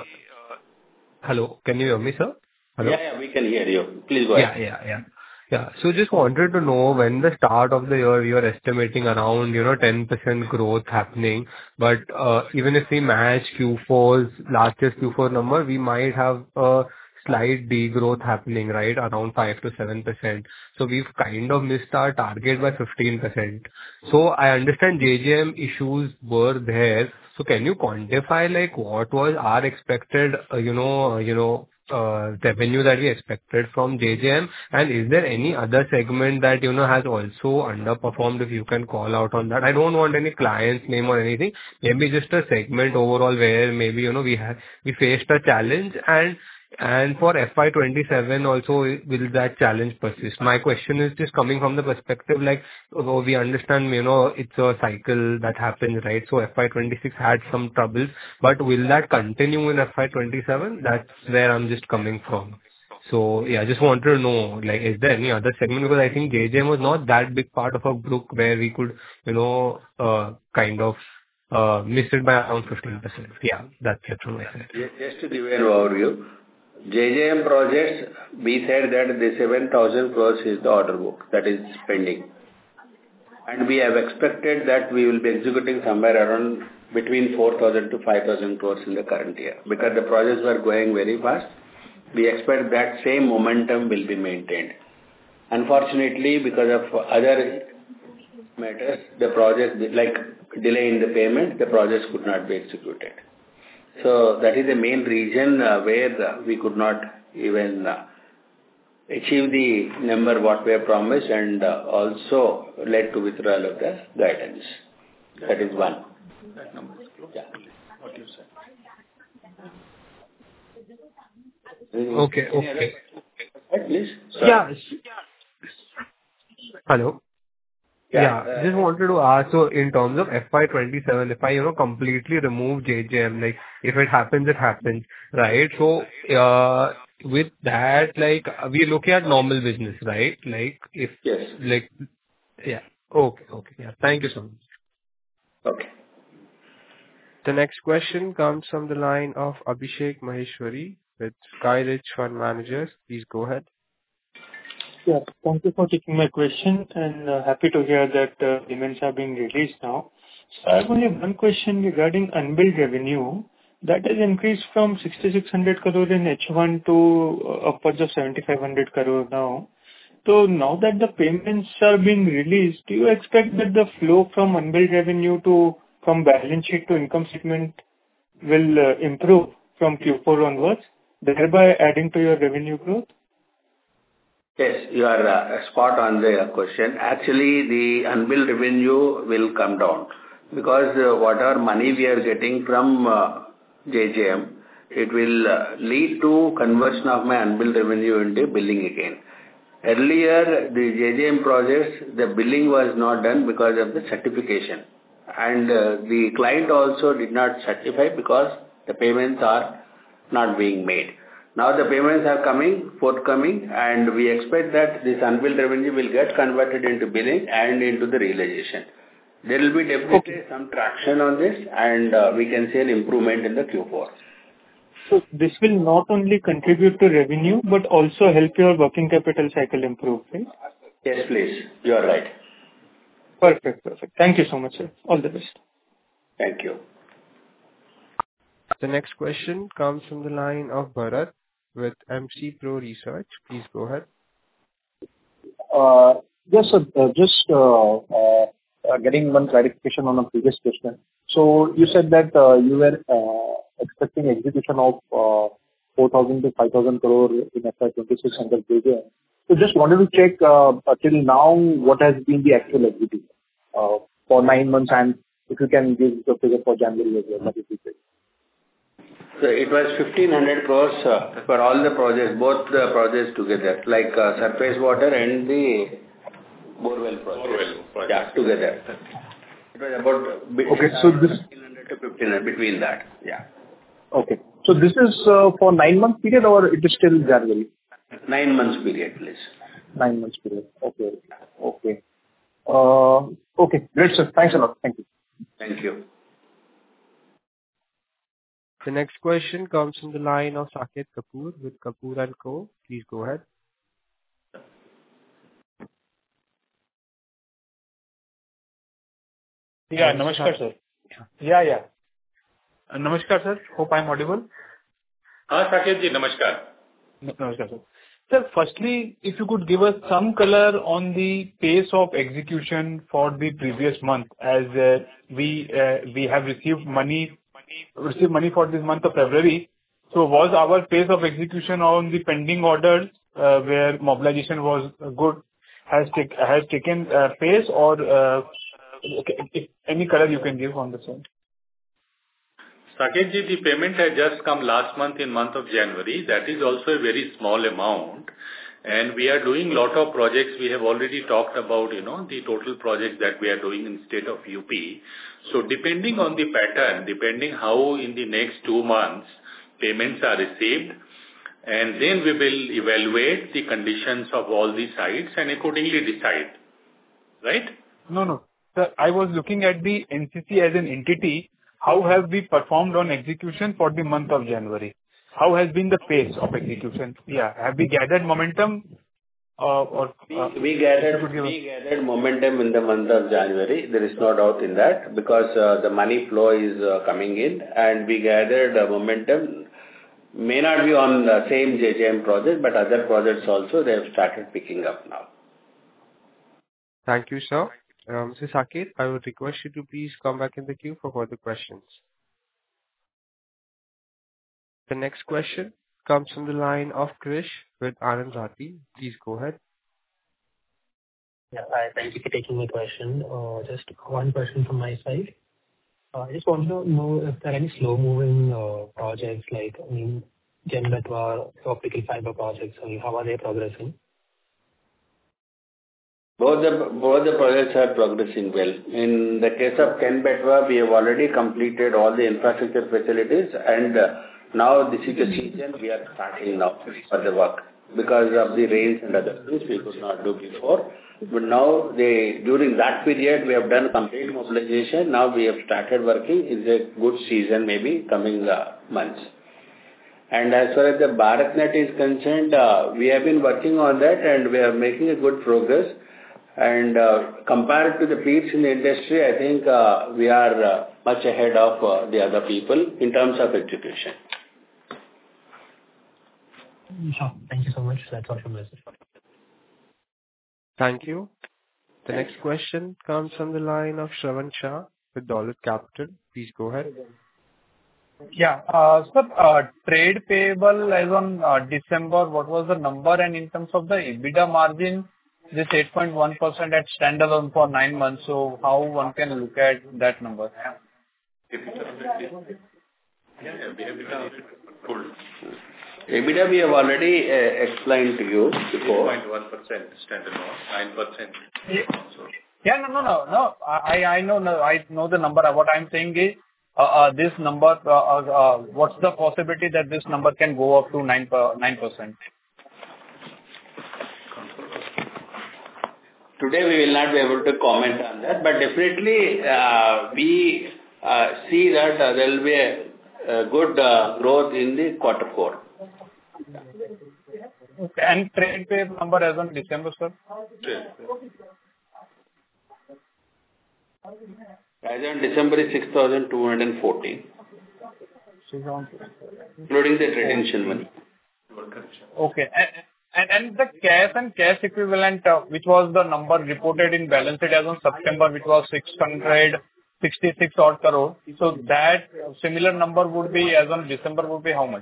hello, can you hear me, sir? Hello? Yeah, yeah, we can hear you. Please go ahead. Yeah, yeah, yeah. Yeah. So just wanted to know, when the start of the year, you are estimating around, you know, ten percent growth happening. But uh, even if we match Q four's, last year's Q four number, we might have a slight degrowth happening, right? Around five to seven percent. So we've kind of missed our target by fifteen percent. So I understand J J M issues were there. So can you quantify, like, what was our expected, uh, you know, uh, you know, uh, revenue that we expected from J J M? And is there any other segment that, you know, has also underperformed, if you can call out on that? I don't want any client's name or anything. Maybe just a segment overall where maybe, you know, we have, we faced a challenge, and and for F Y twenty-seven also, will that challenge persist? My question is just coming from the perspective, like, oh, we understand, you know, it's a cycle that happens, right? So F Y twenty-six had some troubles, but will that continue in F Y twenty-seven? That's where I'm just coming from. So yeah, just wanted to know, like, is there any other segment? Because I think J J M was not that big part of a book where we could, you know, uh, kind of uh, miss it by around fifteen percent. Yeah, that's it from my side. Just to give you an overview, J J M projects, we said that the seven thousand crores is the order book that is pending. And we have expected that we will be executing somewhere around between four thousand to five thousand crores in the current year. Because the projects were going very fast, we expect that same momentum will be maintained. Unfortunately, because of other matters, the project, like delay in the payment, the projects could not be executed. So that is the main reason uh, where uh, we could not even uh, achieve the number what we have promised, and uh, also led to withdrawal of the guidance. That is one. That number is close. Yeah. What you said. Okay. Any other Okay. question, please? Sir? Yeah. Hello. Yeah. Yeah. uh, Just wanted to ask, so in terms of F Y twenty-seven, if I, you know, completely remove J J M, like, if it happens, it happens, right? So, uh with that, like, we're looking at normal business, right? Like, if, Yes. like, yeah. Okay. Okay. Yeah. Thank you so much. Okay. The next question comes from the line of Abhishek Maheshwari with Skyridge Fund Managers. Please go ahead. Yeah. Thank you for taking my question, and uh, happy to hear that uh, payments are being released now. So I have only one question regarding unbilled revenue. That has increased from sixty-six hundred crore in H one to uh, upwards of seventy-five hundred crore now. So now that the payments are being released, do you expect that the flow from unbilled revenue to from balance sheet to income statement will uh, improve from Q four onwards, thereby adding to your revenue growth? Yes, you are uh, spot on the question. Actually, the unbilled revenue will come down because uh, whatever money we are getting from uh, J J M, it will uh, lead to conversion of my unbilled revenue into billing again. Earlier, the J J M projects, the billing was not done because of the certification. And uh, the client also did not certify because the payments are not being made. Now the payments are coming, forthcoming, and we expect that this unbilled revenue will get converted into billing and into the realization. There will be definitely okay. some traction on this, and uh, we can see an improvement in the Q four. So this will not only contribute to revenue, but also help your working capital cycle improve, right? Yes, please. You are right. Perfect. Perfect. Thank you so much, sir. All the best. Thank you. The next question comes from the line of Bharat with M C Pro Research. Please go ahead. Uh, Yes, sir. Uh, Just uh, uh, uh, getting one clarification on a previous question. So you said that uh, you were uh, expecting execution of uh, four thousand to five thousand crore in F Y twenty-six under J J M. So just wanted to check uh, till now what has been the actual execution uh, for nine months, and if you can give the figure for January as well, that would be great. So it was fifteen hundred crores uh, for all the projects, both the projects together, like uh, surface water and the borewell project. Borewell project. Yeah, together. It was about between Okay, so this fifteen hundred to fifteen hundred, between that. Yeah. okay. So this is uh, for nine month period, or it is still January? Nine months period, please. Nine months period. Okay. Okay. Uh, okay. Great, sir. Thanks a lot. Thank you. Thank you. The next question comes from the line of Saket Kapoor with Kapoor and Co. Please go ahead. Yeah, namaskar, sir. Yeah, yeah. Uh, Namaskar, sir. Hope I'm audible. हाँ साकेत जी नमस्कार. Namaskar, sir. Sir, firstly, if you could give us some color on the pace of execution for the previous month, as uh, we uh, we have received money received money for this month of February. So was our pace of execution on the pending orders, uh, where mobilization was good, has take- has taken uh, pace, or uh, okay, if any color you can give on the same? Saket ji, the payment has just come last month in month of January. That is also a very small amount. And we are doing lot of projects. We have already talked about, you know, the total projects that we are doing in state of U P. So depending on the pattern, depending how in the next two months payments are received, and then we will evaluate the conditions of all the sites and accordingly decide. Right? No, no. Sir, I was looking at the N C C as an entity. How have we performed on execution for the month of January? How has been the pace of execution? Yeah. Have we gathered momentum? Uh, or uh, We, we gathered we gathered momentum in the month of January. There is no doubt in that, because uh, the money flow is uh, coming in, and we gathered uh, momentum. May not be on the same J J M project, but other projects also they have started picking up now. Thank you, sir. Um, Mister Saket, I would request you to please come back in the queue for further questions. The next question comes from the line of Krish with Anand Rathi. Please go ahead. Yeah, hi. Thank you for taking my question. Uh, Just one question from my side. I just want to know if there are any slow-moving uh, projects like, I mean, Ken-Betwa optical fiber projects, and how are they progressing? Both the both the projects are progressing well. In the case of Ken-Betwa, we have already completed all the infrastructure facilities, and uh, now this is the season we are starting now for the work. Because of the rains and other things, we could not do before. But now, they during that period, we have done complete mobilization. Now we have started working. It's a good season, maybe coming uh, months. And as far as the BharatNet is concerned, uh, we have been working on that, and we are making a good progress. And uh, compared to the peers in the industry, I think uh, we are uh, much ahead of uh, the other people in terms of execution. Sure. Thank you so much. That's all from my side. Thank you. The next question comes from the line of Shravan Shah with Dolat Capital. Please go ahead. Yeah. Uh, sir, uh, trade payable as on uh, December, what was the number? And in terms of the EBITDA margin, this eight point one percent at standalone for nine months. So how one can look at that number? EBITDA we have already uh, explained to you before. eight point one percent standalone, nine percent. Yeah, no, no, no, no. I, I know, no, I know the number. What I'm saying is, uh, uh, this number, uh, uh, what's the possibility that this number can go up to nine percent? Today we will not be able to comment on that, but definitely uh, we uh, see that uh, there will be a, a good uh, growth in the quarter four. Okay. And trade payable number as on December, sir? As on December is six thousand two hundred fourteen, including the retention money. Okay. And, and, and the cash and cash equivalent, uh, which was the number reported in balance sheet as on September, which was six hundred sixty-six odd crore. So that similar number would be as on December would be how much?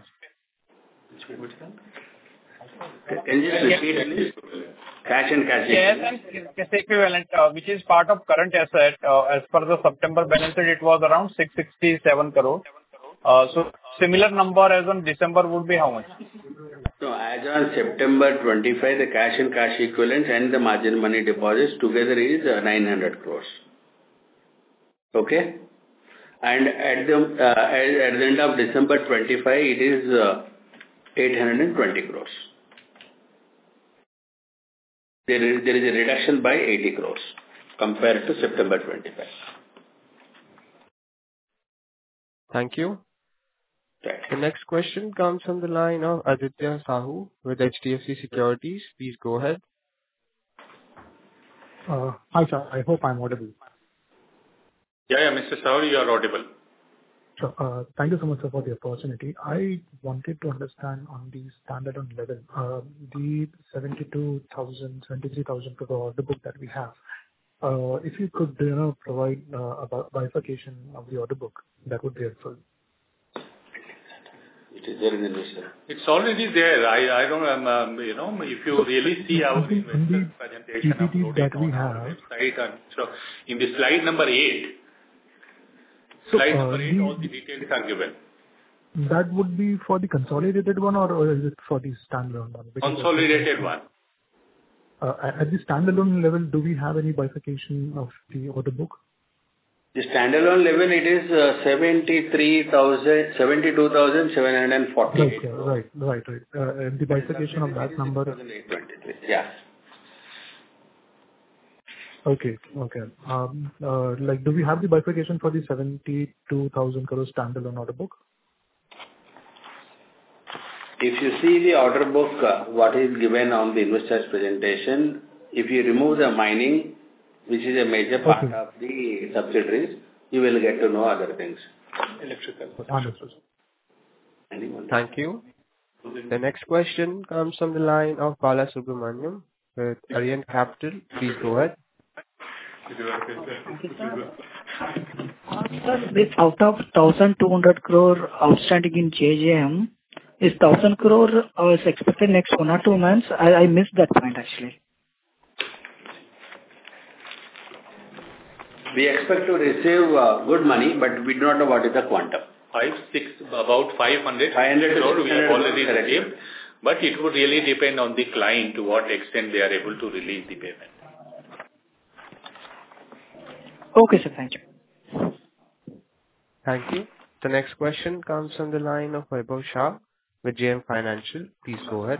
Can you just repeat, please? Cash and cash Cash and cash equivalent, uh, which is part of current asset, uh, as per the September balance sheet, it was around six hundred sixty-seven crore. Uh, so similar number as on December would be how much? So as on September twenty-fifth, the cash and cash equivalents and the margin money deposits together is uh, nine hundred crores. Okay? And at the, uh, at, at the end of December twenty-fifth, it is uh, eight hundred twenty crores. There is, there is a reduction by eighty crores compared to September twenty-fifth. Thank you. Right. The next question comes from the line of Aditya Sahu with H D F C Securities. Please go ahead. Uh, hi, sir. I hope I'm audible. Yeah, yeah, Mister Sahu, you are audible. So, uh, thank you so much, sir, for the opportunity. I wanted to understand on the standalone level, uh, the seventy-two thousand, seventy-three thousand crore order book that we have. Uh, if you could, you know, provide uh, a bifurcation of the order book, that would be helpful. It is there in the news, sir. It's already there. I, I don't, um, um, you know, if you really see our investor presentation uploaded that we on have, our website, and so in the slide number eight, so, slide uh, number eight, the, all the details are given. That would be for the consolidated one, or, or is it for the standalone one? Because Consolidated one. Uh, at the standalone level, do we have any bifurcation of the order book? The standalone level, it is uh, seventy-three thousand, seventy-two thousand seven hundred forty-eight. Right, right, right. right. Uh, and the bifurcation of that number. Yeah. Okay, okay. Um, uh, like, do we have the bifurcation for the seventy-two thousand crore standalone order book? If you see the order book, uh, what is given on the investor's presentation, if you remove the mining, which is a major part okay. of the subsidiaries, you will get to know other things. Electrical. Understood. Thank you. The next question comes from the line of Bala Subramaniam with Arihant Capital. Please go ahead. Sir, this out of one thousand two hundred crore outstanding in J J M, is one thousand crore uh, is expected next one or two months? I, I missed that point actually. We expect to receive uh, good money, but we do not know what is the quantum. Five, six, about five hundred. five hundred crore we have already crore, received, but it would really depend on the client to what extent they are able to release the payment. Okay, sir. Thank you. Thank you. The next question comes from the line of Vaibhav Shah with J M Financial. Please go ahead.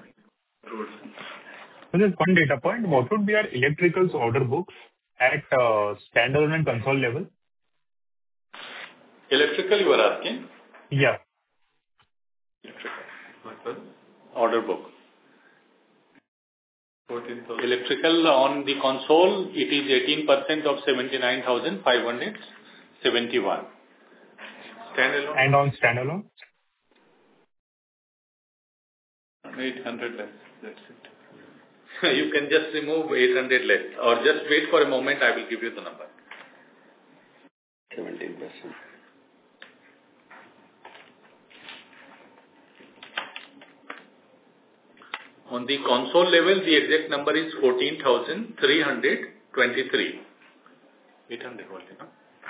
So just one data point. What would be our electricals order books at uh, standalone and console level? Electrical, you are asking? Yeah. Electrical. Order book. Electrical on the console, it is eighteen percent of seventy-nine thousand five hundred seventy-one. Standalone? And on standalone? eight hundred less. That's it. You can just remove eight hundred less, or just wait for a moment, I will give you the number. seventeen percent. On the console level, the exact number is fourteen thousand three hundred twenty-three. eight hundred only, no?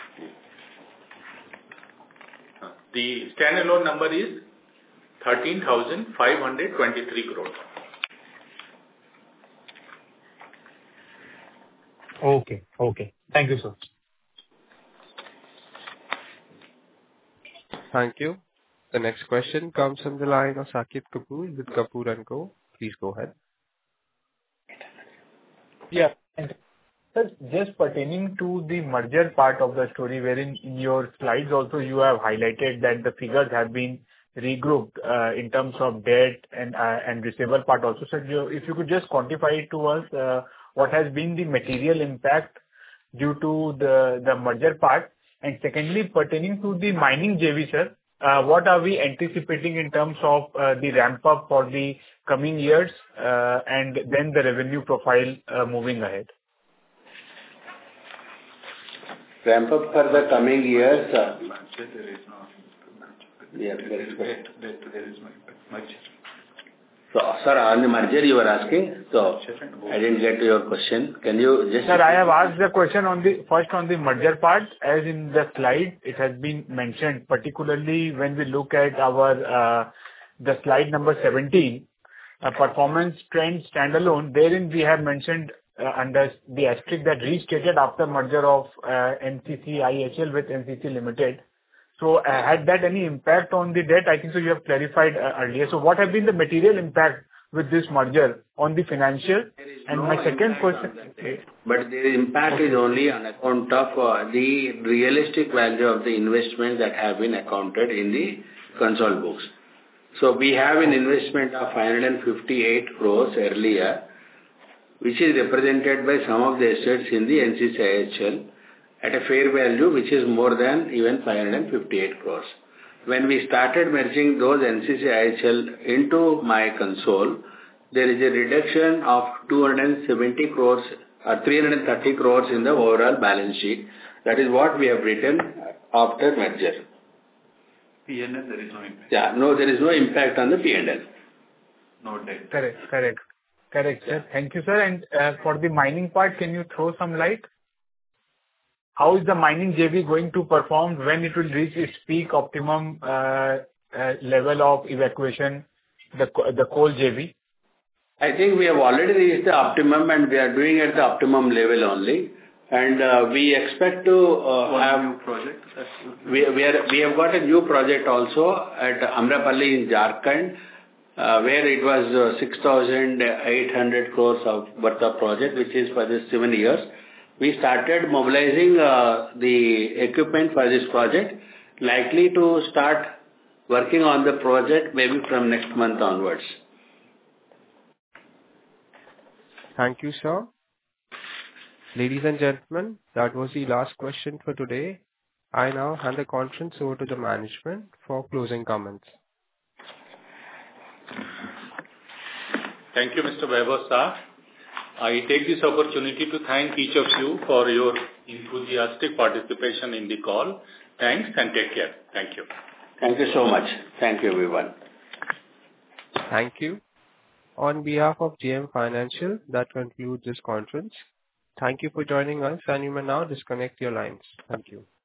The standalone number is thirteen thousand five hundred twenty-three crores. Okay. Okay. Thank you, sir. Thank you. The next question comes from the line of Saket Kapoor with Kapoor and Co. Please go ahead. Yeah. And sir, just pertaining to the merger part of the story, wherein in your slides also you have highlighted that the figures have been regrouped uh, in terms of debt and uh, and receivable part also. So you, if you could just quantify it to us, uh, what has been the material impact due to the the merger part? And secondly, pertaining to the mining J V, sir, uh, what are we anticipating in terms of uh, the ramp up for the coming years uh, and then the revenue profile uh, moving ahead? Ramp up for the coming years. Uh, There is no. yeah, there is There is no much. So, sir, on the merger you were asking, so I didn't get to your question. Can you just... Sir, I have asked the question on the first on the merger part, as in the slide it has been mentioned, particularly when we look at our uh, the slide number seventeen, uh, performance trend standalone, therein we have mentioned uh, under the asterisk that restated after merger of uh, N C C I H L with N C C Limited. So, uh, had that any impact on the debt? I think so you have clarified uh, earlier. So, what have been the material impact with this merger on the financial? And no my second question... But the impact is only on account of uh, the realistic value of the investment that have been accounted in the console books. So, we have an investment of five hundred fifty-eight crores earlier, which is represented by some of the assets in the N C C I H L at a fair value which is more than even five hundred fifty-eight crores. When we started merging those N C C I H L into my console, there is a reduction of two hundred seventy crores or three hundred thirty crores in the overall balance sheet. That is what we have written after merger. P and L, there is no impact. Yeah, no, there is no impact on the P and L. No debt. Correct, correct. Correct, sir. Thank you, sir. And uh, for the mining part, can you throw some light? How is the mining J V going to perform when it will reach its peak optimum uh, uh, level of evacuation, the the coal J V? I think we have already reached the optimum and we are doing at the optimum level only. And uh, we expect to uh, have new project. We we are we have got a new project also at Amrapalli in Jharkhand, uh, where it was uh, six thousand eight hundred crores of worth of project, which is for the seven years. We started mobilizing uh, the equipment for this project, likely to start working on the project maybe from next month onwards. Thank you, sir. Ladies and gentlemen, that was the last question for today. I now hand the conference over to the management for closing comments. Thank you, Mister Vaibhav Shah. I take this opportunity to thank each of you for your enthusiastic participation in the call. Thanks and take care. Thank you. Thank you so much. Thank you, everyone. Thank you. On behalf of J M Financial, that concludes this conference. Thank you for joining us, and you may now disconnect your lines. Thank you.